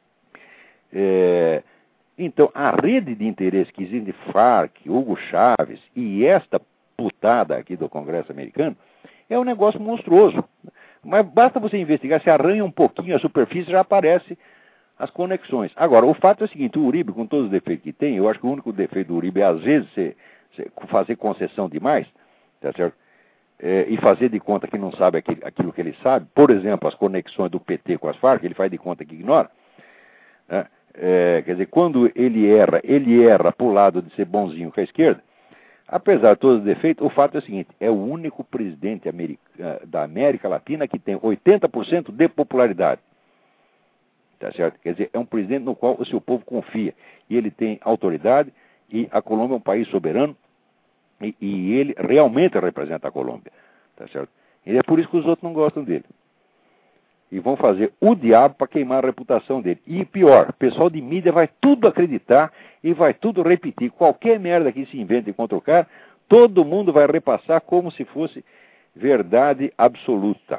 É, então, a rede de interesse que existe de Farc, Hugo Chávez e esta putada aqui do Congresso americano é um negócio monstruoso. Mas basta você investigar, se arranha um pouquinho a superfície, já aparece as conexões. Agora, o fato é o seguinte, o Uribe, com todos os defeitos que tem, eu acho que o único defeito do Uribe é, às vezes, ser, ser, fazer concessão demais, tá certo? É, e fazer de conta que não sabe aquilo, aquilo que ele sabe. Por exemplo, as conexões do P T com as Farc, ele faz de conta que ignora. Né? É, quer dizer, quando ele erra, ele erra pro lado de ser bonzinho com a esquerda. Apesar de todos os defeitos, o fato é o seguinte, é o único presidente america, da América Latina que tem oitenta por cento de popularidade. Tá certo? Quer dizer, é um presidente no qual o seu povo confia. E ele tem autoridade, e a Colômbia é um país soberano, e, e ele realmente representa a Colômbia. Tá certo? E é por isso que os outros não gostam dele. E vão fazer o diabo para queimar a reputação dele. E pior, o pessoal de mídia vai tudo acreditar e vai tudo repetir. Qualquer merda que se invente contra o cara, todo mundo vai repassar como se fosse verdade absoluta.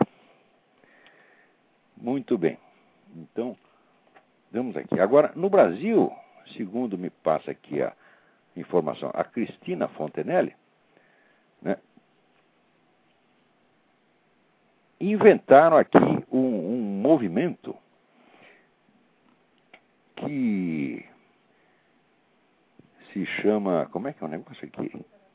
Muito bem. Então, vamos aqui. Agora, no Brasil, segundo me passa aqui a informação, a Cristina Fontenelle, né, inventaram aqui um, um movimento que se chama... Como é que é o negócio aqui?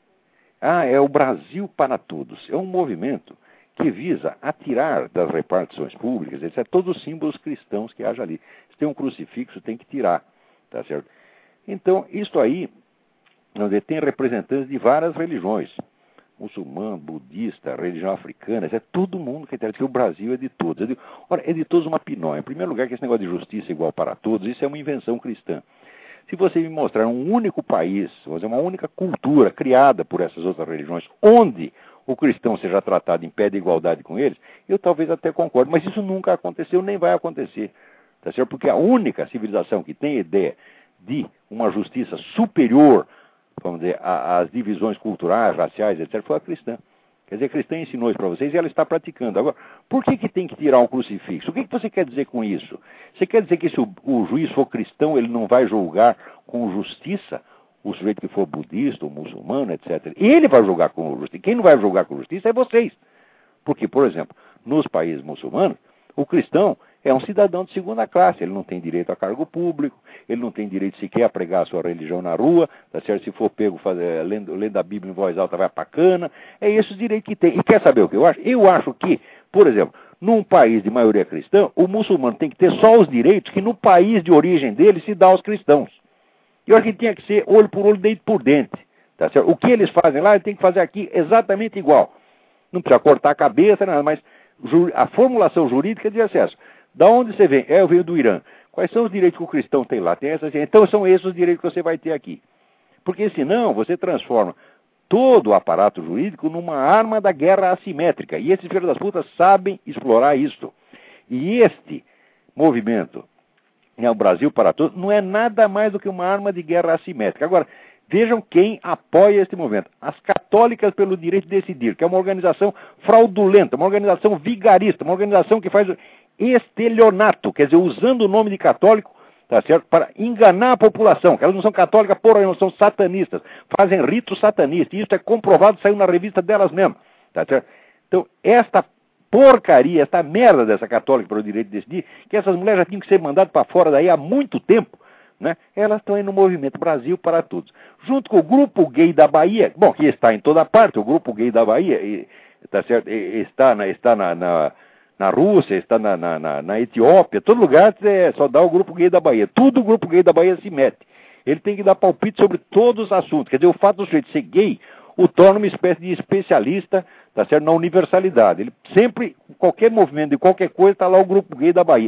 Ah, é o Brasil para Todos. É um movimento que visa atirar das repartições públicas, etcétera, todos os símbolos cristãos que haja ali. Se tem um crucifixo, tem que tirar, tá certo? Então, isso aí, tem representantes de várias religiões, muçulmano, budista, religião africana, é todo mundo que dizer que o Brasil é de todos. É de, ora, é de todos uma pinóia. Em primeiro lugar, que esse negócio de justiça igual para todos, isso é uma invenção cristã. Se você me mostrar um único país, uma única cultura criada por essas outras religiões, onde o cristão seja tratado em pé de igualdade com eles, eu talvez até concorde, mas isso nunca aconteceu, nem vai acontecer. Tá certo? Porque a única civilização que tem ideia de uma justiça superior, vamos dizer, às divisões culturais, raciais, etcétera, foi a cristã. Quer dizer, a cristã ensinou isso para vocês e ela está praticando. Agora, por que, que tem que tirar um crucifixo? O que, que você quer dizer com isso? Você quer dizer que se o, o juiz for cristão, ele não vai julgar com justiça o sujeito que for budista ou muçulmano, etcétera. Ele vai julgar com justiça. Quem não vai julgar com justiça é vocês. Porque, por exemplo, nos países muçulmanos, o cristão é um cidadão de segunda classe, ele não tem direito a cargo público, ele não tem direito sequer a pregar a sua religião na rua, tá certo? Se for pego fazer, lendo, lendo a Bíblia em voz alta, vai pra cana, é esse o direito que tem. E quer saber o que eu acho? Eu acho que, por exemplo, num país de maioria cristã, o muçulmano tem que ter só os direitos que no país de origem dele se dá aos cristãos. Eu acho que tinha que ser olho por olho, dente por dente, tá certo? O que eles fazem lá, ele tem que fazer aqui exatamente igual. Não precisa cortar a cabeça, nada, mas a formulação jurídica de acesso. Da onde você vem? É, eu venho do Irã. Quais são os direitos que o cristão tem lá? Tem essas, então são esses os direitos que você vai ter aqui. Porque senão você transforma todo o aparato jurídico numa arma da guerra assimétrica. E esses filhos das putas sabem explorar isso. E este movimento, né, o Brasil para Todos, não é nada mais do que uma arma de guerra assimétrica. Agora, vejam quem apoia este movimento. As Católicas pelo Direito de Decidir, que é uma organização fraudulenta, uma organização vigarista, uma organização que faz estelionato, quer dizer, usando o nome de católico, tá certo, para enganar a população, que elas não são católicas, porra, não são satanistas, fazem ritos satanistas, e isso é comprovado, saiu na revista delas mesmo, tá certo? Então, esta porcaria, esta merda dessa Católica pelo Direito de Decidir, que essas mulheres já tinham que ser mandadas para fora daí há muito tempo, né? Elas estão aí no movimento Brasil para Todos. Junto com o Grupo Gay da Bahia, bom, que está em toda parte, o Grupo Gay da Bahia, e, tá certo, e, está, na, está na, na, na Rússia, está na, na, na, na Etiópia, todo lugar é, só dá o Grupo Gay da Bahia. Tudo o Grupo Gay da Bahia se mete. Ele tem que dar palpite sobre todos os assuntos. Quer dizer, o fato do sujeito ser gay o torna uma espécie de especialista, tá certo, na universalidade. Ele sempre, qualquer movimento de qualquer coisa, está lá o Grupo Gay da Bahia.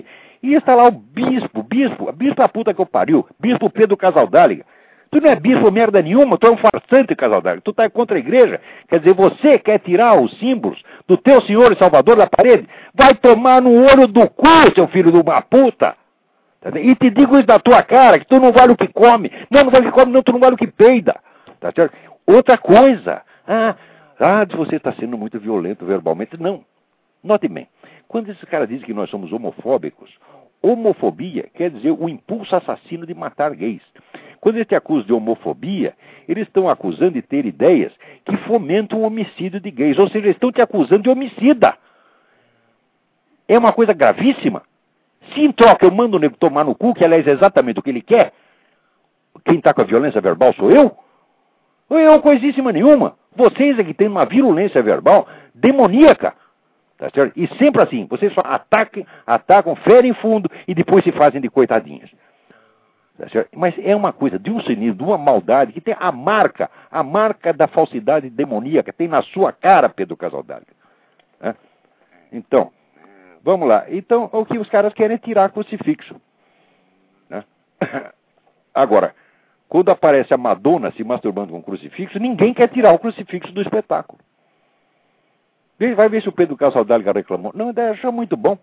E está lá o bispo, bispo, bispo a puta que eu pariu, bispo Pedro Casaldáliga. Tu não é bispo merda nenhuma, tu é um farsante, Casaldáliga. Tu tá contra a igreja. Quer dizer, você quer tirar os símbolos do teu Senhor e Salvador da parede? Vai tomar no olho do cu, seu filho de uma puta. E te digo isso da tua cara, que tu não vale o que come. Não, não vale o que come, não, tu não vale o que peida. Tá certo? Outra coisa. Ah, ah, você está sendo muito violento verbalmente. Não. Note bem. Quando esses caras dizem que nós somos homofóbicos, homofobia quer dizer o impulso assassino de matar gays. Quando eles te acusam de homofobia, eles estão acusando de ter ideias que fomentam o homicídio de gays. Ou seja, eles estão te acusando de homicida. É uma coisa gravíssima. Se em troca eu mando o nego tomar no cu, que aliás é exatamente o que ele quer, quem está com a violência verbal sou eu? Ou eu coisíssima nenhuma. Vocês é que têm uma virulência verbal demoníaca. Tá certo? E sempre assim, vocês só atacam, atacam, ferem fundo e depois se fazem de coitadinhas. Tá certo? Mas é uma coisa de um cinismo, de uma maldade, que tem a marca, a marca da falsidade demoníaca, tem na sua cara, Pedro Casaldáliga. Né? Então, vamos lá. Então, o que os caras querem é tirar crucifixo. Né? Agora, quando aparece a Madonna se masturbando com crucifixo, ninguém quer tirar o crucifixo do espetáculo. Vai ver se o Pedro Casaldáliga reclamou. Não, ele achou muito bom.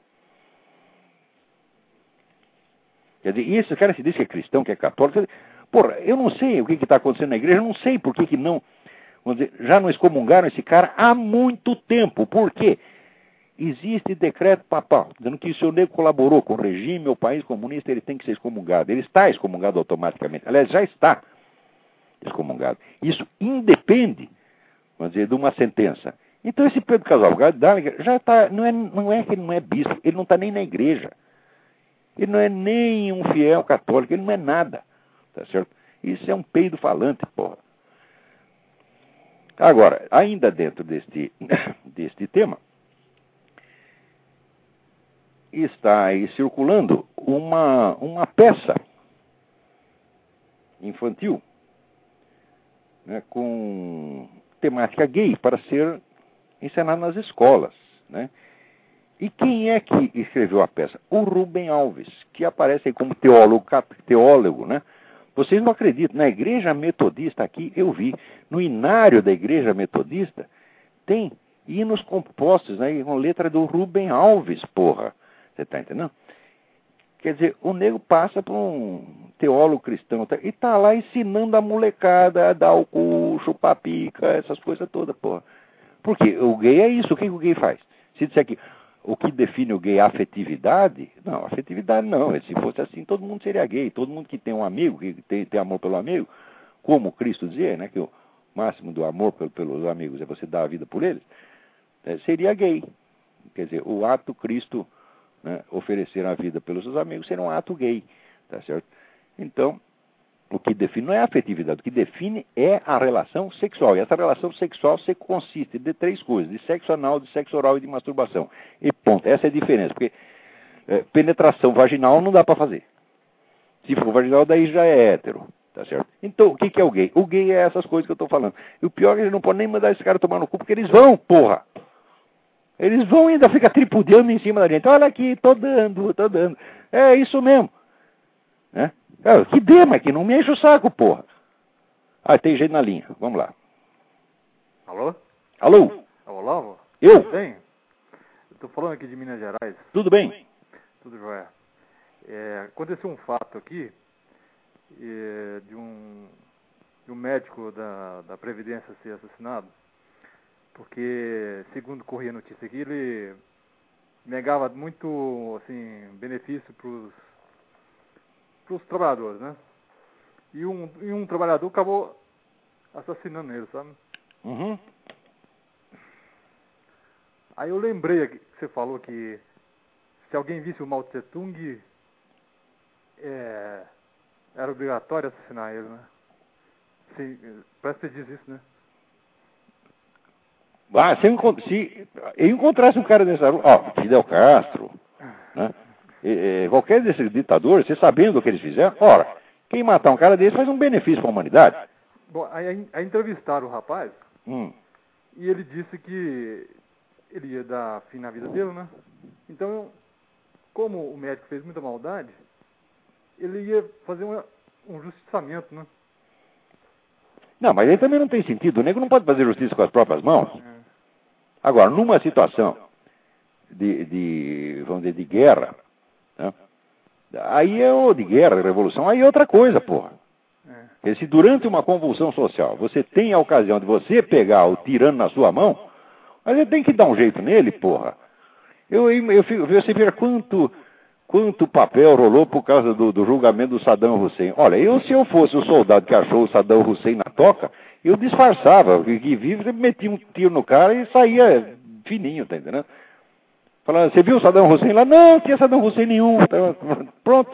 Quer dizer, e esse cara se diz que é cristão, que é católico. Porra, eu não sei o que está acontecendo na igreja, eu não sei por que, que não. Vamos dizer, já não excomungaram esse cara há muito tempo. Por quê? Existe decreto papal, dizendo que se o nego colaborou com o regime ou país comunista, ele tem que ser excomungado. Ele está excomungado automaticamente. Aliás, já está excomungado. Isso independe, vamos dizer, de uma sentença. Então esse Pedro Casaldáliga já está, não é, não é que ele não é bispo, ele não está nem na igreja. Ele não é nem um fiel católico, ele não é nada. Tá certo? Isso é um peido falante, porra. Agora, ainda dentro deste, deste tema, está aí circulando uma, uma peça infantil, né, com temática gay para ser encenada nas escolas. Né? E quem é que escreveu a peça? O Rubem Alves, que aparece aí como teólogo, teólogo, né? Vocês não acreditam, na igreja metodista aqui, eu vi, no inário da igreja metodista, tem hinos compostos, né, com letra do Rubem Alves, porra. Você está entendendo? Quer dizer, o nego passa por um teólogo cristão tá, e está lá ensinando a molecada a dar o cu, chupar pica, essas coisas todas, porra. Porque o gay é isso, o que o gay faz? Se disser que o que define o gay é a afetividade, não, afetividade não, se fosse assim todo mundo seria gay, todo mundo que tem um amigo, que tem, tem amor pelo amigo, como Cristo dizia, né, que o máximo do amor pelo, pelos amigos é você dar a vida por eles, é, seria gay. Quer dizer, o ato Cristo, né, oferecer a vida pelos seus amigos seria um ato gay, tá certo? Então, o que define não é a afetividade, o que define é a relação sexual. E essa relação sexual se consiste de três coisas, de sexo anal, de sexo oral e de masturbação. E ponto. Essa é a diferença, porque é, penetração vaginal não dá para fazer. Se for vaginal, daí já é hétero, tá certo? Então, o que, que é o gay? O gay é essas coisas que eu estou falando. E o pior é que eles não podem nem mandar esse cara tomar no cu, porque eles vão, porra! Eles vão e ainda ficar tripudiando em cima da gente. Olha aqui, tô dando, tô dando. É isso mesmo. Né? É, que dê, mas que não me enche o saco, porra. Ah, tem gente na linha. Vamos lá. Alô? Alô? Olavo? Eu? Tudo bem? Eu tô falando aqui de Minas Gerais. Tudo bem? Tudo jóia. É, aconteceu um fato aqui é, de, um, de um médico da, da Previdência ser assassinado, porque, segundo corria a notícia aqui, ele negava muito assim, benefício para os trabalhadores, né? E um, e um trabalhador acabou assassinando ele, sabe? Uhum. Aí eu lembrei que você falou que se alguém visse o Mao Tse Tung, é, era obrigatório assassinar ele, né? Sim, parece que você diz isso, né? Ah, se eu, encont se eu encontrasse um cara dessa rua, ó, Fidel Castro, né? E, e, qualquer desses ditadores, você sabendo o que eles fizeram, ora, quem matar um cara desse faz um benefício para a humanidade. Bom, aí, aí entrevistaram o rapaz, Hum. e ele disse que ele ia dar fim na vida dele, né? Então, como o médico fez muita maldade, ele ia fazer uma, um justiçamento, né? Não, mas aí também não tem sentido. O nego não pode fazer justiça com as próprias mãos. É. Agora, numa situação de, de vamos dizer, de guerra, né? Aí é o de guerra, de revolução, aí é outra coisa, porra. É. Porque se durante uma convulsão social você tem a ocasião de você pegar o tirano na sua mão, mas você tem que dar um jeito nele, porra. Eu, eu, eu fico, você vê quanto, quanto papel rolou por causa do, do julgamento do Saddam Hussein. Olha, eu se eu fosse o soldado que achou o Saddam Hussein na toca, eu disfarçava, que vive, metia um tiro no cara e saía fininho, tá entendendo? Falando, você viu o Saddam Hussein lá? Não, não tinha Saddam Hussein nenhum. Pronto.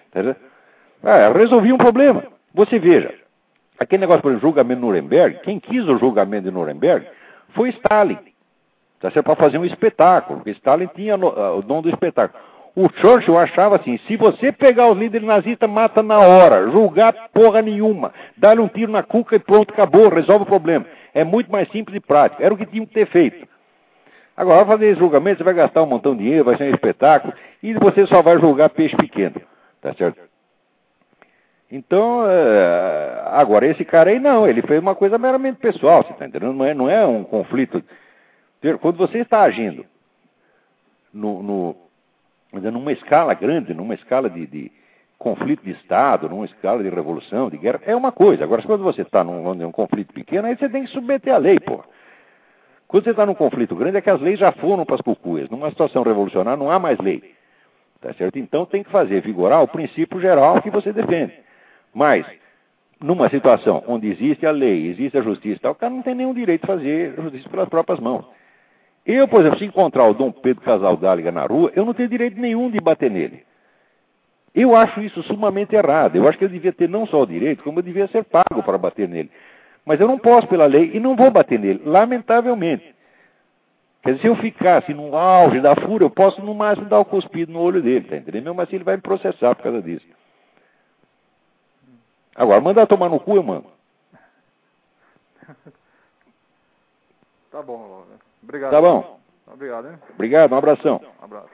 Ah, resolvi um problema. Você veja, aquele negócio, por exemplo, julgamento de Nuremberg, quem quis o julgamento de Nuremberg foi Stalin. Tá certo? Para fazer um espetáculo, porque Stalin tinha no, uh, o dom do espetáculo. O Churchill achava assim, se você pegar os líderes nazistas, mata na hora, julgar porra nenhuma, dá-lhe um tiro na cuca e pronto, acabou, resolve o problema. É muito mais simples e prático. Era o que tinham que ter feito. Agora, vai fazer esse julgamento, você vai gastar um montão de dinheiro, vai ser um espetáculo, e você só vai julgar peixe pequeno. Tá certo? Então, é, agora, esse cara aí não, ele fez uma coisa meramente pessoal, você está entendendo? Não é, não é um conflito. Quando você está agindo no, no, numa escala grande, numa escala de, de conflito de Estado, numa escala de revolução, de guerra, é uma coisa. Agora, quando você está num, num conflito pequeno, aí você tem que submeter a lei, pô. Quando você está num conflito grande, é que as leis já foram para as cucuias. Numa situação revolucionária, não há mais lei. Tá certo? Então, tem que fazer vigorar o princípio geral que você defende. Mas, numa situação onde existe a lei, existe a justiça e tal, o cara não tem nenhum direito de fazer justiça pelas próprias mãos. Eu, por exemplo, se encontrar o Dom Pedro Casaldáliga na rua, eu não tenho direito nenhum de bater nele. Eu acho isso sumamente errado. Eu acho que eu devia ter não só o direito, como eu devia ser pago para bater nele. Mas eu não posso pela lei e não vou bater nele, lamentavelmente. Quer dizer, se eu ficasse no auge da fúria, eu posso no máximo dar o cuspido no olho dele, tá entendendo? Mesmo assim ele vai me processar por causa disso. Agora, mandar tomar no cu, eu mando. Tá bom, obrigado. Tá bom. Obrigado, hein? Obrigado, um abração. Um abraço.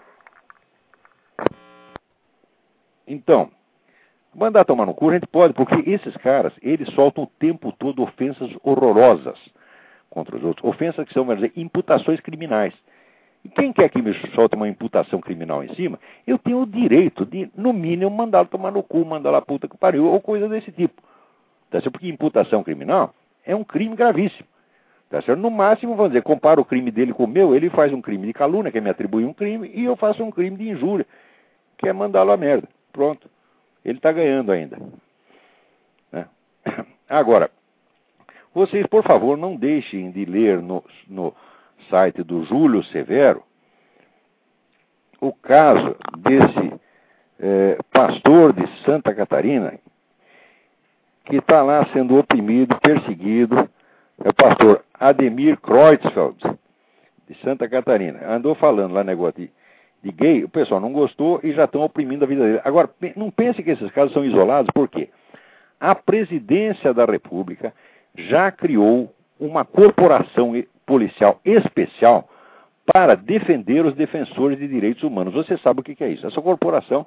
Então, mandar tomar no cu a gente pode, porque esses caras, eles soltam o tempo todo ofensas horrorosas contra os outros. Ofensas que são, vamos dizer, imputações criminais. E quem quer que me solte uma imputação criminal em cima, eu tenho o direito de, no mínimo, mandá-lo tomar no cu, mandá-lo a puta que pariu, ou coisa desse tipo. Tá certo? Porque imputação criminal é um crime gravíssimo. Tá certo? No máximo, vamos dizer, compara o crime dele com o meu, ele faz um crime de calúnia, que é me atribui um crime, e eu faço um crime de injúria, que é mandá-lo a merda. Pronto. Ele está ganhando ainda. Né? Agora, vocês, por favor, não deixem de ler no, no site do Júlio Severo o caso desse é, pastor de Santa Catarina que está lá sendo oprimido, perseguido. É o pastor Ademir Kreutzfeld, de Santa Catarina. Andou falando lá negócio de, de gay, o pessoal não gostou e já estão oprimindo a vida dele. Agora, não pense que esses casos são isolados, por quê? A presidência da República já criou uma corporação policial especial para defender os defensores de direitos humanos. Você sabe o que é isso? Essa corporação,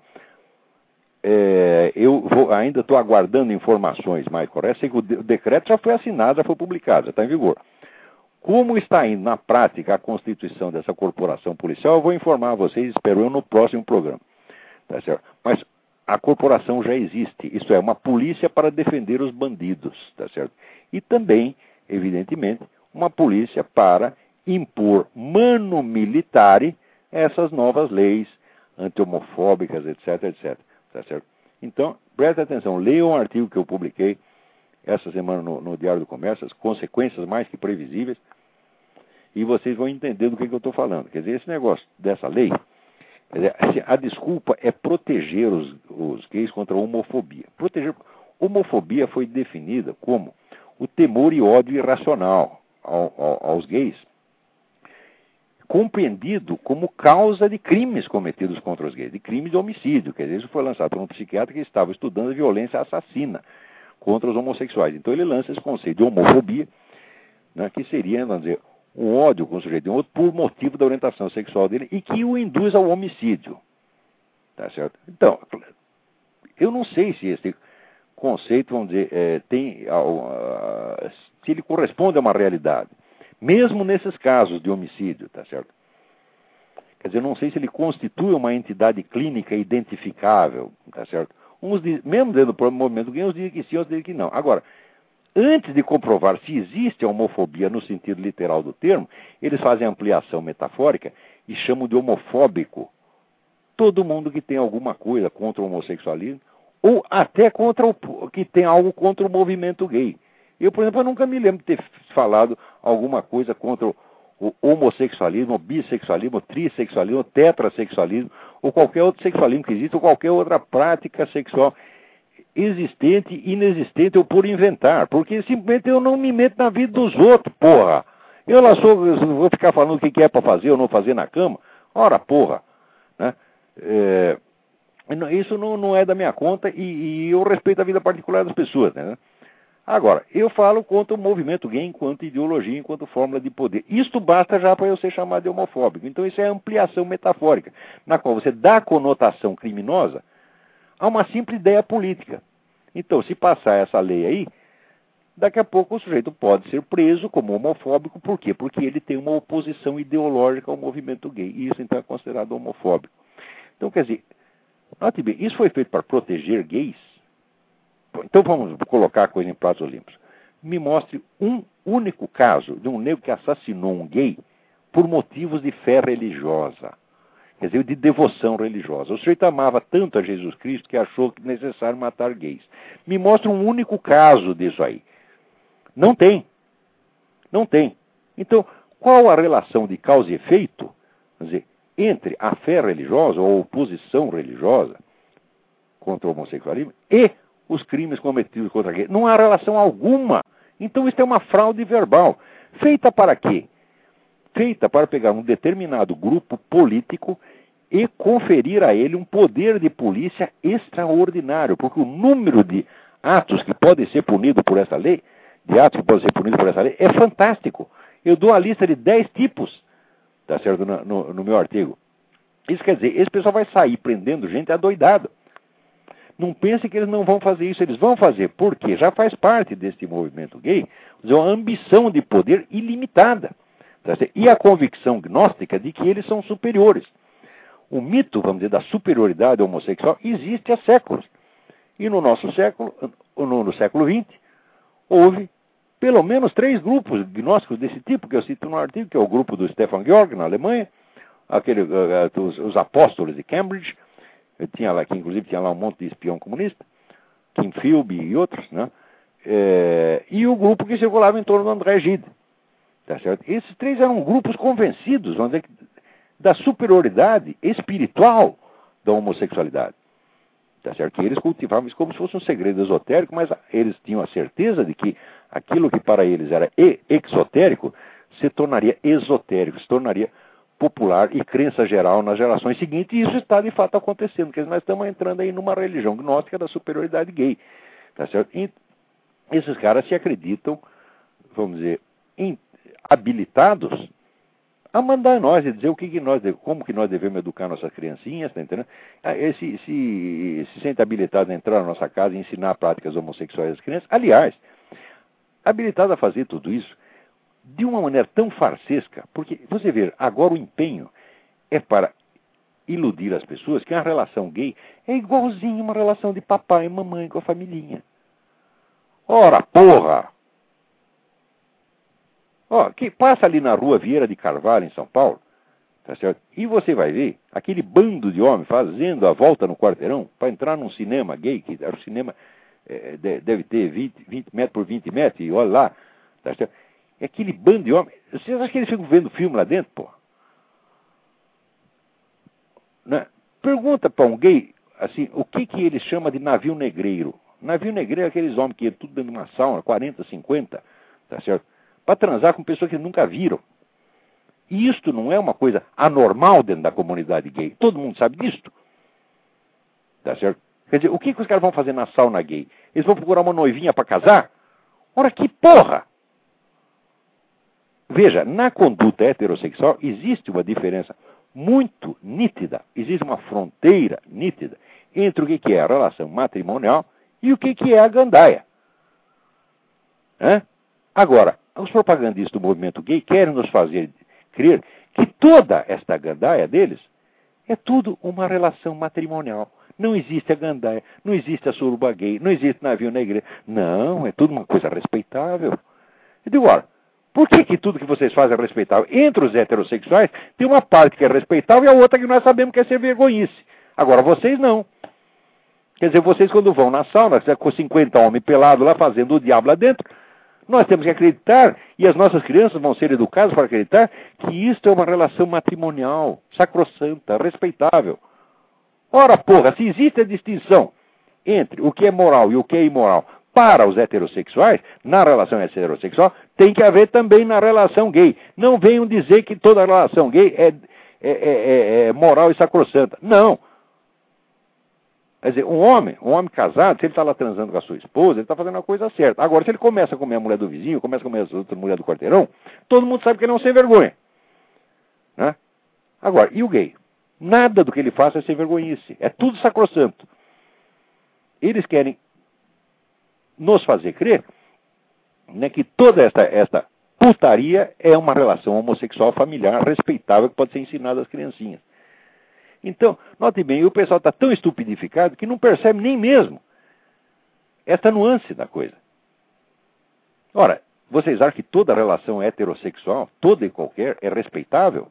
é, eu vou, ainda estou aguardando informações mais corretas, sei que o, de, o decreto já foi assinado, já foi publicado, já está em vigor. Como está indo na prática a constituição dessa corporação policial, eu vou informar a vocês, espero eu, no próximo programa. Tá certo? Mas a corporação já existe, isso é, uma polícia para defender os bandidos, tá certo? E também, evidentemente, uma polícia para impor mano militare essas novas leis anti-homofóbicas, etc, etc, tá certo? Então, preste atenção, leiam um artigo que eu publiquei essa semana no, no Diário do Comércio, as consequências mais que previsíveis, e vocês vão entender do que, que eu estou falando. Quer dizer, esse negócio dessa lei, quer dizer, a desculpa é proteger os, os gays contra a homofobia. Proteger, homofobia foi definida como o temor e ódio irracional ao, ao, aos gays, compreendido como causa de crimes cometidos contra os gays, de crimes de homicídio. Quer dizer, isso foi lançado por um psiquiatra que estava estudando a violência assassina contra os homossexuais. Então ele lança esse conceito de homofobia, né, que seria, vamos dizer, um ódio com o sujeito de um outro por motivo da orientação sexual dele e que o induz ao homicídio. Tá certo? Então, eu não sei se esse conceito, vamos dizer, é, tem, uh, se ele corresponde a uma realidade. Mesmo nesses casos de homicídio, tá certo? Quer dizer, eu não sei se ele constitui uma entidade clínica identificável, tá certo? Uns diz, mesmo dentro do movimento gay, uns dizem que sim, outros dizem que não. Agora, antes de comprovar se existe a homofobia no sentido literal do termo, eles fazem ampliação metafórica e chamam de homofóbico todo mundo que tem alguma coisa contra o homossexualismo ou até contra o, que tem algo contra o movimento gay. Eu, por exemplo, eu nunca me lembro de ter falado alguma coisa contra o, o homossexualismo, o bissexualismo, o trissexualismo, o tetrasexualismo, ou qualquer outro sexualismo que exista, ou qualquer outra prática sexual existente, inexistente ou por inventar. Porque simplesmente eu não me meto na vida dos outros, porra. Eu lá sou, eu vou ficar falando o que é para fazer ou não fazer na cama. Ora, porra. Né? É, isso não, não é da minha conta e, e eu respeito a vida particular das pessoas, né? Agora, eu falo contra o movimento gay enquanto ideologia, enquanto fórmula de poder. Isto basta já para eu ser chamado de homofóbico. Então isso é ampliação metafórica, na qual você dá conotação criminosa a uma simples ideia política. Então, se passar essa lei aí, daqui a pouco o sujeito pode ser preso como homofóbico. Por quê? Porque ele tem uma oposição ideológica ao movimento gay. E isso então é considerado homofóbico. Então, quer dizer, note bem, isso foi feito para proteger gays? Então vamos colocar a coisa em pratos limpos. Me mostre um único caso de um negro que assassinou um gay por motivos de fé religiosa. Quer dizer, de devoção religiosa. O sujeito amava tanto a Jesus Cristo que achou que necessário matar gays. Me mostre um único caso disso aí. Não tem. Não tem. Então, qual a relação de causa e efeito, quer dizer, entre a fé religiosa ou a oposição religiosa contra o homossexualismo e os crimes cometidos contra gays? Não há relação alguma. Então isso é uma fraude verbal. Feita para quê? Feita para pegar um determinado grupo político e conferir a ele um poder de polícia extraordinário. Porque o número de atos que podem ser punidos por essa lei, de atos que podem ser punidos por essa lei, é fantástico. Eu dou a lista de dez tipos, tá certo, no, no, no meu artigo. Isso quer dizer, esse pessoal vai sair prendendo gente adoidada. Não pense que eles não vão fazer isso, eles vão fazer, porque já faz parte desse movimento gay uma ambição de poder ilimitada. Tá certo? E a convicção gnóstica de que eles são superiores. O mito, vamos dizer, da superioridade homossexual existe há séculos. E no nosso século, no, no século vinte, houve pelo menos três grupos gnósticos desse tipo, que eu cito no artigo, que é o grupo do Stefan Georg, na Alemanha, aquele, uh, os, os apóstolos de Cambridge, eu tinha lá, que inclusive tinha lá um monte de espião comunista, Kim Philby e outros, né? É, e o grupo que circulava em torno do André Gide. Tá certo? Esses três eram grupos convencidos, vamos dizer, da superioridade espiritual da homossexualidade. Tá certo? Que eles cultivavam isso como se fosse um segredo esotérico, mas eles tinham a certeza de que aquilo que para eles era exotérico se tornaria esotérico, se tornaria popular e crença geral nas gerações seguintes, e isso está de fato acontecendo, porque nós estamos entrando aí numa religião gnóstica da superioridade gay. Tá certo? E esses caras se acreditam, vamos dizer, em, habilitados a mandar nós e dizer o que, que nós, como que nós devemos educar nossas criancinhas, tá entendendo? Se, se, se sente habilitado a entrar na nossa casa e ensinar práticas homossexuais às crianças. Aliás, habilitado a fazer tudo isso de uma maneira tão farsesca, porque você vê, agora o empenho é para iludir as pessoas que a relação gay é igualzinho uma relação de papai e mamãe com a familhinha. Ora, porra! Ó, que passa ali na rua Vieira de Carvalho, em São Paulo, tá certo? E você vai ver aquele bando de homens fazendo a volta no quarteirão para entrar num cinema gay, que o cinema é, deve ter vinte, vinte metros por vinte metros, e olha lá, tá certo? É aquele bando de homens. Vocês acham que eles ficam vendo filme lá dentro, pô? Né? Pergunta para um gay, assim, o que, que ele chama de navio negreiro. Navio negreiro é aqueles homens que tudo dentro de uma sauna, quarenta, cinquenta, tá certo? Para transar com pessoas que nunca viram. E isto não é uma coisa anormal dentro da comunidade gay. Todo mundo sabe disto. Tá certo? Quer dizer, o que, que os caras vão fazer na sauna gay? Eles vão procurar uma noivinha para casar? Ora, que porra! Veja, na conduta heterossexual existe uma diferença muito nítida, existe uma fronteira nítida entre o que é a relação matrimonial e o que é a gandaia. É? Agora, os propagandistas do movimento gay querem nos fazer crer que toda esta gandaia deles é tudo uma relação matrimonial. Não existe a gandaia, não existe a suruba gay, não existe navio na igreja. Não, é tudo uma coisa respeitável. Eu digo, olha, por que, que tudo que vocês fazem é respeitável? Entre os heterossexuais, tem uma parte que é respeitável e a outra que nós sabemos que é ser vergonhice. Agora, vocês não. Quer dizer, vocês quando vão na sauna, com cinquenta homens pelados lá fazendo o diabo lá dentro, nós temos que acreditar, e as nossas crianças vão ser educadas para acreditar, que isto é uma relação matrimonial, sacrossanta, respeitável. Ora, porra, se existe a distinção entre o que é moral e o que é imoral para os heterossexuais, na relação heterossexual, tem que haver também na relação gay. Não venham dizer que toda relação gay é, é, é, é moral e sacrossanta. Não. Quer dizer, um homem, um homem casado, se ele está lá transando com a sua esposa, ele está fazendo a coisa certa. Agora, se ele começa a comer a mulher do vizinho, começa a comer a outra mulher do quarteirão, todo mundo sabe que ele não é um sem vergonha. Né? Agora, e o gay? Nada do que ele faça é sem vergonhice. É tudo sacrossanto. Eles querem nos fazer crer, né, que toda esta, esta putaria é uma relação homossexual familiar respeitável que pode ser ensinada às criancinhas. Então, note bem, o pessoal está tão estupidificado que não percebe nem mesmo esta nuance da coisa. Ora, vocês acham que toda relação heterossexual, toda e qualquer, é respeitável?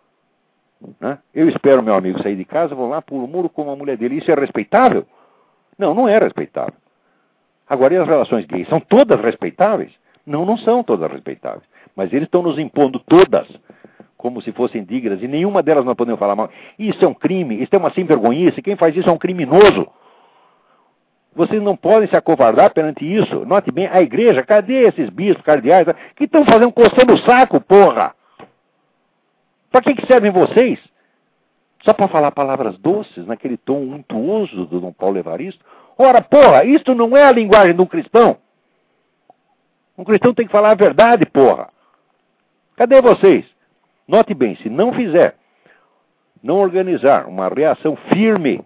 Né? Eu espero meu amigo sair de casa, vou lá por o muro com a mulher dele. Isso é respeitável? Não, não é respeitável. Agora, e as relações gays? São todas respeitáveis? Não, não são todas respeitáveis. Mas eles estão nos impondo todas como se fossem dignas, e nenhuma delas nós podemos falar mal. Isso é um crime, isso é uma sem-vergonhice, quem faz isso é um criminoso. Vocês não podem se acovardar perante isso. Note bem, a igreja, cadê esses bispos, cardeais, que estão fazendo coçando o saco, porra? Para que, que servem vocês? Só para falar palavras doces, naquele tom untuoso do Dom Paulo Evaristo? Ora, porra, isto não é a linguagem de um cristão. Um cristão tem que falar a verdade, porra. Cadê vocês? Note bem, se não fizer, não organizar uma reação firme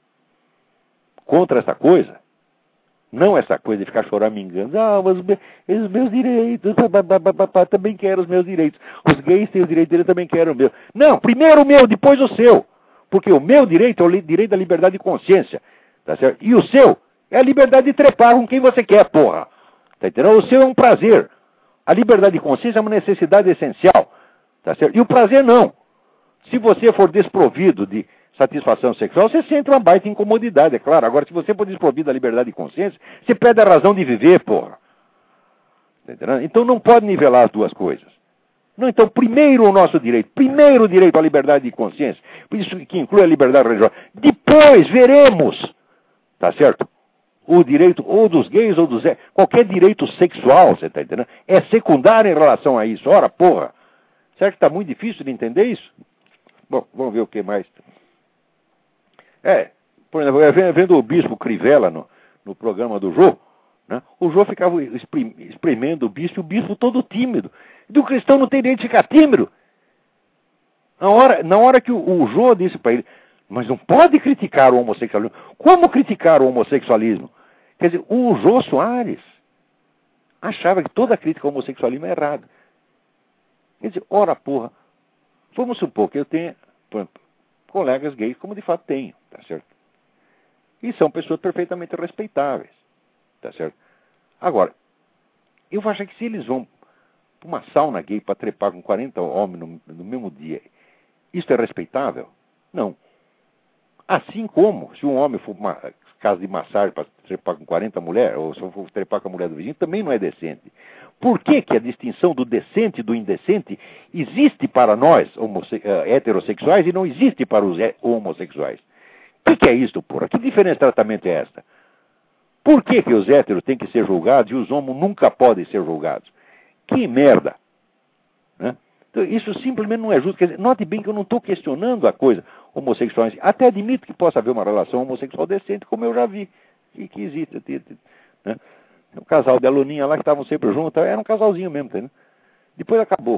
contra essa coisa, não essa coisa de ficar choramingando, ah, mas os meus direitos, também quero os meus direitos. Os gays têm o direito dele, eu também quero o meu. Não, primeiro o meu, depois o seu. Porque o meu direito é o direito da liberdade de consciência. Tá certo? E o seu é a liberdade de trepar com quem você quer, porra. Tá entendendo? O seu é um prazer. A liberdade de consciência é uma necessidade essencial. Tá certo? E o prazer não. Se você for desprovido de satisfação sexual, você sente uma baita incomodidade, é claro. Agora, se você for desprovido da liberdade de consciência, você perde a razão de viver, porra. Tá entendendo? Então não pode nivelar as duas coisas. Não, então, primeiro o nosso direito, primeiro o direito à liberdade de consciência, isso que inclui a liberdade religiosa. Depois veremos, tá certo? O direito ou dos gays ou dos... Qualquer direito sexual, você tá entendendo? É secundário em relação a isso. Ora, porra. Será que está muito difícil de entender isso? Bom, vamos ver o que mais. É, por exemplo, vendo o bispo Crivella no, no programa do Jô, né? O Jô ficava espremendo o bispo, e o bispo todo tímido. E o cristão não tem direito de ficar tímido. Na hora, na hora que o, o Jô disse para ele, mas não pode criticar o homossexualismo. Como criticar o homossexualismo? Quer dizer, o Jô Soares achava que toda crítica ao homossexualismo é errada. Quer dizer, ora porra, vamos supor que eu tenha por exemplo, colegas gays, como de fato tenho, tá certo? E são pessoas perfeitamente respeitáveis, tá certo? Agora, eu acho que se eles vão para uma sauna gay para trepar com quarenta homens no, no mesmo dia, isso é respeitável? Não. Assim como, se um homem for para uma casa de massagem para trepar com quarenta mulheres, ou se for trepar com a mulher do vizinho, também não é decente. Por que, que a distinção do decente e do indecente existe para nós, heterossexuais, e não existe para os homossexuais? O que, que é isto, porra? Que diferença de tratamento é esta? Por que, que os héteros têm que ser julgados e os homos nunca podem ser julgados? Que merda! Né? Então, isso simplesmente não é justo. Quer dizer, note bem que eu não estou questionando a coisa homossexual. Até admito que possa haver uma relação homossexual decente, como eu já vi, e que existe. Né? O casal de aluninha lá que estavam sempre juntos, era um casalzinho mesmo, entendeu? Depois acabou. Né?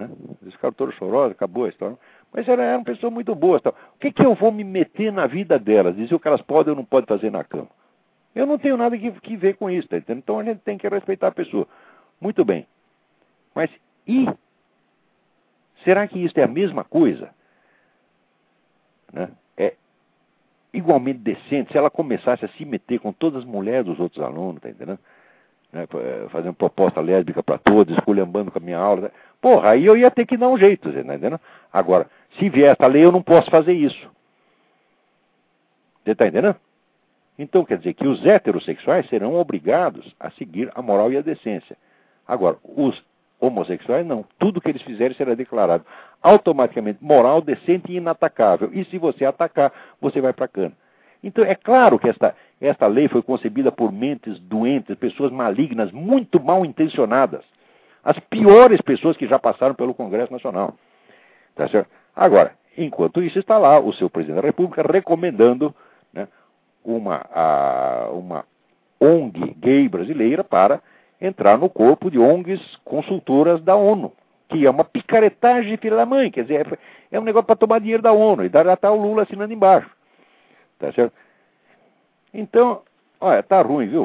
Né? Eles ficaram todos chorosos, acabou a história. Mas eram, eram pessoas muito boas. Tal. O que, que eu vou me meter na vida delas? Dizer o que elas podem ou não podem fazer na cama. Eu não tenho nada que, que ver com isso, tá entendendo? Então a gente tem que respeitar a pessoa. Muito bem. Mas e será que isso é a mesma coisa? Né? É igualmente decente se ela começasse a se meter com todas as mulheres dos outros alunos, tá entendendo? Né? Fazendo proposta lésbica para todos, esculhambando com a minha aula. Tá? Porra, aí eu ia ter que dar um jeito, tá entendendo? Agora, se vier essa lei, eu não posso fazer isso. Você tá entendendo? Então quer dizer que os heterossexuais serão obrigados a seguir a moral e a decência. Agora, os homossexuais não. Tudo que eles fizerem será declarado automaticamente moral, decente e inatacável. E se você atacar, você vai para a cana. Então é claro que esta, esta lei foi concebida por mentes doentes, pessoas malignas, muito mal intencionadas. As piores pessoas que já passaram pelo Congresso Nacional. Tá certo? Agora, enquanto isso está lá o seu presidente da República recomendando, né, uma, a, uma O N G gay brasileira para entrar no corpo de O N Gs consultoras da ONU, que é uma picaretagem de filha da mãe, quer dizer, é um negócio para tomar dinheiro da ONU, e já está o Lula assinando embaixo. Tá certo? Então, olha, tá ruim, viu?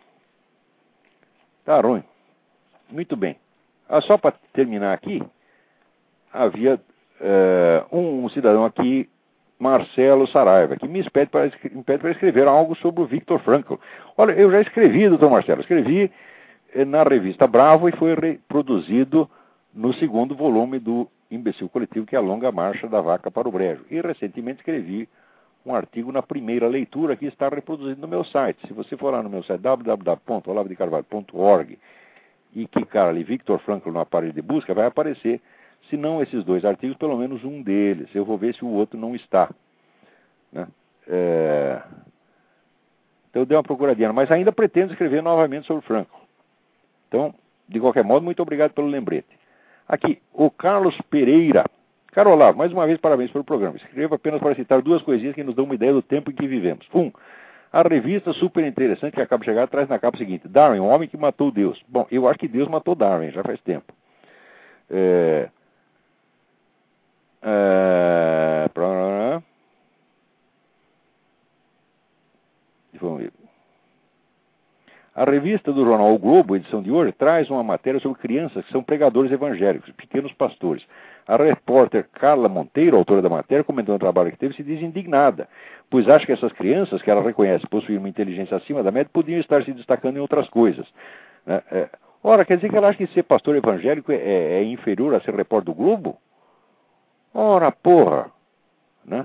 Tá ruim. Muito bem. Ah, só para terminar aqui, havia uh, um, um cidadão aqui, Marcelo Saraiva, que me pede para, me pede para escrever algo sobre o Viktor Frankl. Olha, eu já escrevi, doutor Marcelo, escrevi eh, na revista Bravo e foi reproduzido no segundo volume do Imbecil Coletivo, que é a Longa Marcha da Vaca para o Brejo. E recentemente escrevi um artigo na primeira leitura que está reproduzido no meu site. Se você for lá no meu site, w w w ponto olavo de carvalho ponto org, e clicar ali Viktor Frankl no aparelho de busca, vai aparecer, se não esses dois artigos, pelo menos um deles. Eu vou ver se o outro não está. Né? É... Então eu dei uma procuradinha, mas ainda pretendo escrever novamente sobre Frankl. Então, de qualquer modo, muito obrigado pelo lembrete. Aqui, o Carlos Pereira. Caro Olavo, mais uma vez parabéns pelo programa. Escrevo apenas para citar duas coisinhas que nos dão uma ideia do tempo em que vivemos. Um, a revista super interessante que acaba de chegar traz na capa o seguinte: Darwin, o homem que matou Deus. Bom, eu acho que Deus matou Darwin, já faz tempo. É... É... Vamos ver. A revista do jornal O Globo, edição de hoje, traz uma matéria sobre crianças que são pregadores evangélicos, pequenos pastores. A repórter Carla Monteiro, autora da matéria, comentando o trabalho que teve, se diz indignada, pois acha que essas crianças, que ela reconhece possuir uma inteligência acima da média, podiam estar se destacando em outras coisas. É, é, ora, quer dizer que ela acha que ser pastor evangélico é, é inferior a ser repórter do Globo? Ora, porra! Né?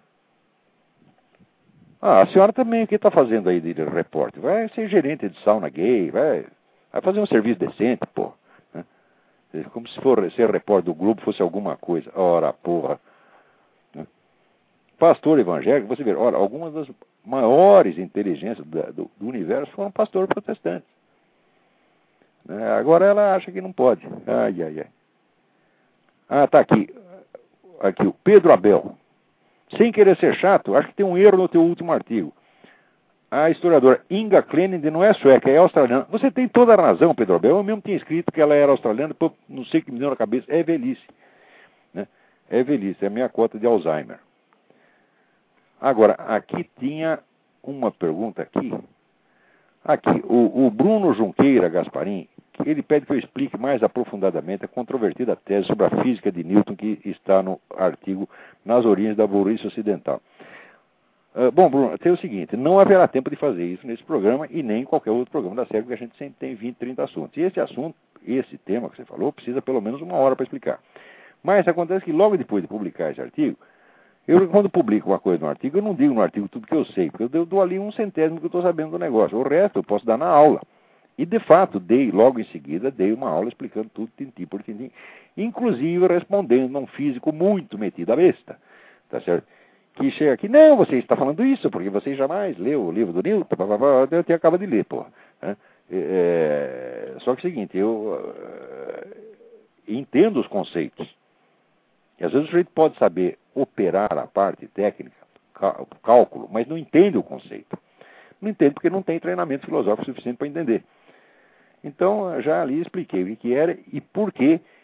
Ah, a senhora também, o que está fazendo aí de repórter? Vai ser gerente de sauna gay, vai, vai fazer um serviço decente, pô. Né? Como se for ser repórter do Globo fosse alguma coisa. Ora, porra. Né? Pastor evangélico, você vê, ora, algumas das maiores inteligências do, do, do universo foram pastores protestantes. Né? Agora ela acha que não pode. Ai, ai, ai. Ah, tá aqui. Aqui, o Pedro Abel. Sem querer ser chato, acho que tem um erro no teu último artigo. A historiadora Inga Cleninde não é sueca, é australiana. Você tem toda a razão, Pedro Abel. Eu mesmo tinha escrito que ela era australiana, depois não sei o que me deu na cabeça. É velhice. Né? É velhice, é a minha cota de Alzheimer. Agora, aqui tinha uma pergunta aqui. Aqui, o, o Bruno Junqueira Gasparim, ele pede que eu explique mais aprofundadamente a controvertida tese sobre a física de Newton que está no artigo Nas Origens da Burrice Ocidental. Uh, bom, Bruno, tem o seguinte, não haverá tempo de fazer isso nesse programa e nem em qualquer outro programa da série, porque a gente sempre tem vinte, trinta assuntos. E esse assunto, esse tema que você falou, precisa pelo menos uma hora para explicar. Mas acontece que logo depois de publicar esse artigo, eu, quando publico uma coisa no artigo, eu não digo no artigo tudo que eu sei, porque eu dou ali um centésimo que eu estou sabendo do negócio. O resto eu posso dar na aula. E, de fato, dei, logo em seguida, dei uma aula explicando tudo, tintim por tintim, inclusive respondendo a um físico muito metido à besta, tá certo? Que chega aqui, não, você está falando isso, porque você jamais leu o livro do Newton, blá, blá, blá, eu tinha acabado de ler, pô. Né? É, só que é o seguinte, eu uh, entendo os conceitos. E às vezes o sujeito pode saber operar a parte técnica, o cálculo, mas não entende o conceito. Não entende porque não tem treinamento filosófico suficiente para entender. Então, já ali expliquei o que era e por que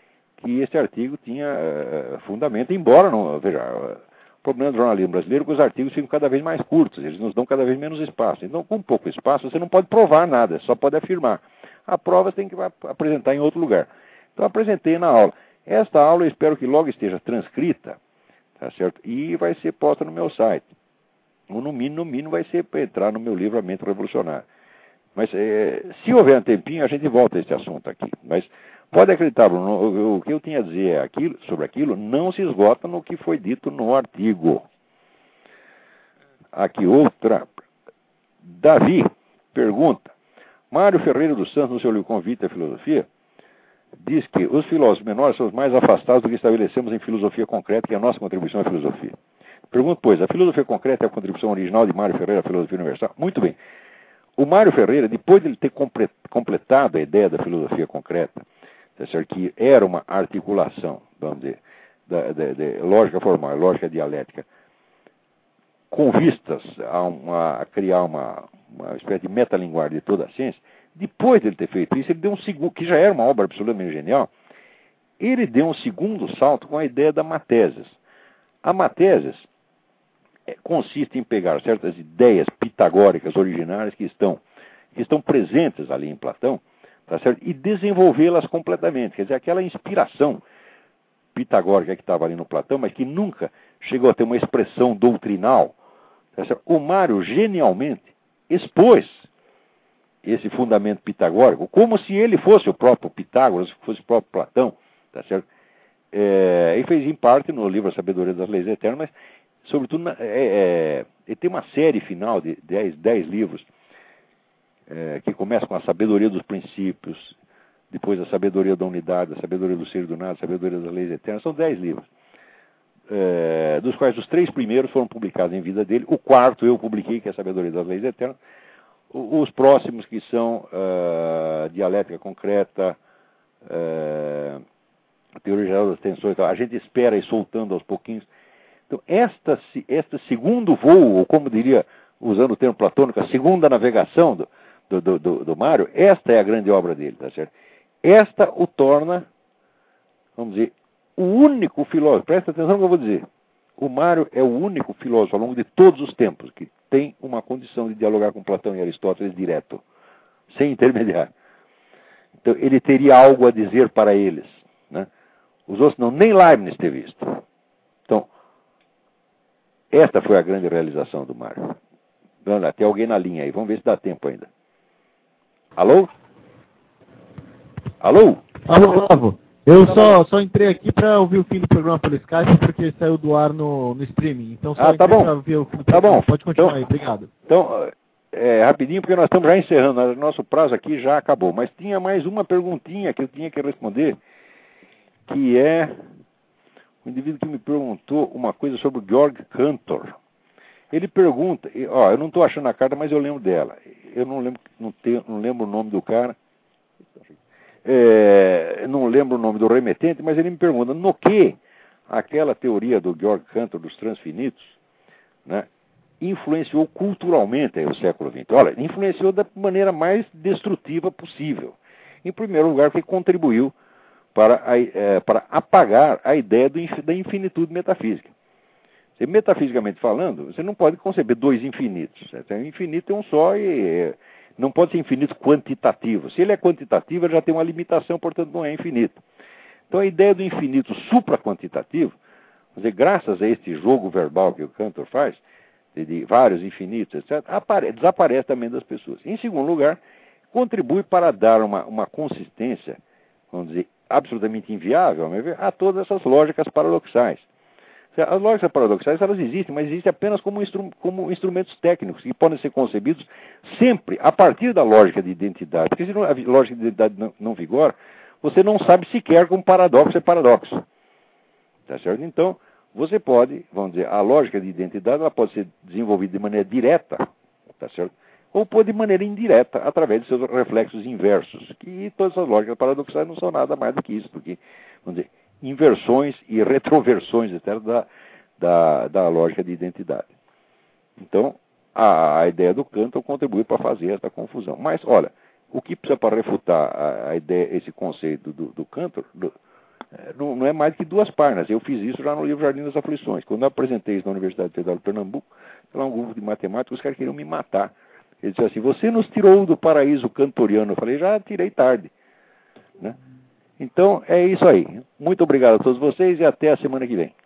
que esse artigo tinha uh, fundamento, embora não, veja, uh, o problema do jornalismo brasileiro é que os artigos ficam cada vez mais curtos, eles nos dão cada vez menos espaço. Então, com pouco espaço, você não pode provar nada, só pode afirmar. A prova você tem que apresentar em outro lugar. Então, apresentei na aula. Esta aula eu espero que logo esteja transcrita, tá certo? E vai ser posta no meu site. Ou no mínimo, no mínimo vai ser para entrar no meu livro A Mente Revolucionária. Mas é, se houver um tempinho, a gente volta a esse assunto aqui. Mas pode acreditar, Bruno, o que eu tinha a dizer aquilo, sobre aquilo não se esgota no que foi dito no artigo. Aqui outra. Davi pergunta. Mário Ferreira dos Santos, no seu livro Convite à Filosofia, diz que os filósofos menores são os mais afastados do que estabelecemos em filosofia concreta, que é a nossa contribuição à filosofia. Pergunto, pois, a filosofia concreta é a contribuição original de Mário Ferreira à filosofia universal? Muito bem. O Mário Ferreira, depois de ele ter completado a ideia da filosofia concreta, que era uma articulação, vamos dizer, da, da, da lógica formal, lógica dialética, com vistas a, uma, a criar uma, uma espécie de metalinguagem de toda a ciência, depois de ele ter feito isso, ele deu um segundo, que já era uma obra absolutamente genial, ele deu um segundo salto com a ideia da matésis. A matésis é, consiste em pegar certas ideias pitagóricas originárias que estão, que estão presentes ali em Platão, tá certo? E desenvolvê-las completamente. Quer dizer, aquela inspiração pitagórica que estava ali no Platão, mas que nunca chegou a ter uma expressão doutrinal. Tá certo? O Mário genialmente expôs esse fundamento pitagórico, como se ele fosse o próprio Pitágoras, fosse o próprio Platão, tá certo? É, e fez em parte no livro A Sabedoria das Leis Eternas, mas, sobretudo, é, é, ele tem uma série final de dez livros, é, que começa com a Sabedoria dos Princípios, depois a Sabedoria da Unidade, a Sabedoria do Ser e do Nada, a Sabedoria das Leis Eternas, são dez livros, é, dos quais os três primeiros foram publicados em vida dele, o quarto eu publiquei, que é a Sabedoria das Leis Eternas, os próximos que são uh, Dialética Concreta, uh, Teoria Geral das Tensões, a gente espera ir soltando aos pouquinhos. Então, esta, este segundo voo, ou como diria, usando o termo platônico, a segunda navegação do, do, do, do, do Mário, esta é a grande obra dele, tá certo? Esta o torna, vamos dizer, o único filósofo, presta atenção no que eu vou dizer, o Mário é o único filósofo ao longo de todos os tempos que tem uma condição de dialogar com Platão e Aristóteles direto, sem intermediário. Então, ele teria algo a dizer para eles, né? Os outros não, nem Leibniz teve visto. Então, esta foi a grande realização do Mário. Vamos lá, tem alguém na linha aí, vamos ver se dá tempo ainda. Alô? Alô? Alô, Olavo. Eu só, só entrei aqui para ouvir o fim do programa pelo Skype, porque saiu do ar no, no streaming. Então só ah, tá bom. para ouvir o fim do tá programa. Bom. Pode continuar então, aí, obrigado. Então, é, rapidinho, porque nós estamos já encerrando. Nosso prazo aqui já acabou. Mas tinha mais uma perguntinha que eu tinha que responder, que é um indivíduo que me perguntou uma coisa sobre o Georg Cantor. Ele pergunta, ó, eu não estou achando a carta, mas eu lembro dela. Eu não lembro, não, tenho, não lembro o nome do cara. É, não lembro o nome do remetente, mas ele me pergunta no que aquela teoria do Georg Cantor dos transfinitos, né, influenciou culturalmente aí, o século vinte. Olha, influenciou da maneira mais destrutiva possível. Em primeiro lugar, porque contribuiu para, a, é, para apagar a ideia do, da infinitude metafísica. Você, metafisicamente falando, você não pode conceber dois infinitos. O infinito é um só e é, não pode ser infinito quantitativo. Se ele é quantitativo, ele já tem uma limitação, portanto não é infinito. Então a ideia do infinito supraquantitativo, quer dizer, graças a este jogo verbal que o Cantor faz, de, de vários infinitos, etcétera, apare, desaparece também das pessoas. Em segundo lugar, contribui para dar uma, uma consistência, vamos dizer, absolutamente inviável, a todas essas lógicas paradoxais. As lógicas paradoxais, elas existem, mas existem apenas como, instru como instrumentos técnicos que podem ser concebidos sempre a partir da lógica de identidade. Porque se a lógica de identidade não, não vigora, você não sabe sequer como paradoxo é paradoxo. Tá certo? Então, você pode, vamos dizer, a lógica de identidade ela pode ser desenvolvida de maneira direta, tá certo? Ou pode de maneira indireta, através de seus reflexos inversos. Que todas as lógicas paradoxais não são nada mais do que isso, porque, vamos dizer, inversões e retroversões etcétera, da, da, da lógica de identidade. Então, a, a ideia do Cantor contribui para fazer essa confusão. Mas, olha, o que precisa para refutar a, a ideia, esse conceito do, do Cantor, do, não, não é mais que duas páginas. Eu fiz isso já no livro Jardim das Aflições. Quando eu apresentei isso na Universidade Federal de Pernambuco, lá um grupo de matemáticos, os caras queriam me matar. Eles disseram assim, você nos tirou do paraíso cantoriano. Eu falei, já tirei tarde. Né? Então, é isso aí. Muito obrigado a todos vocês e até a semana que vem.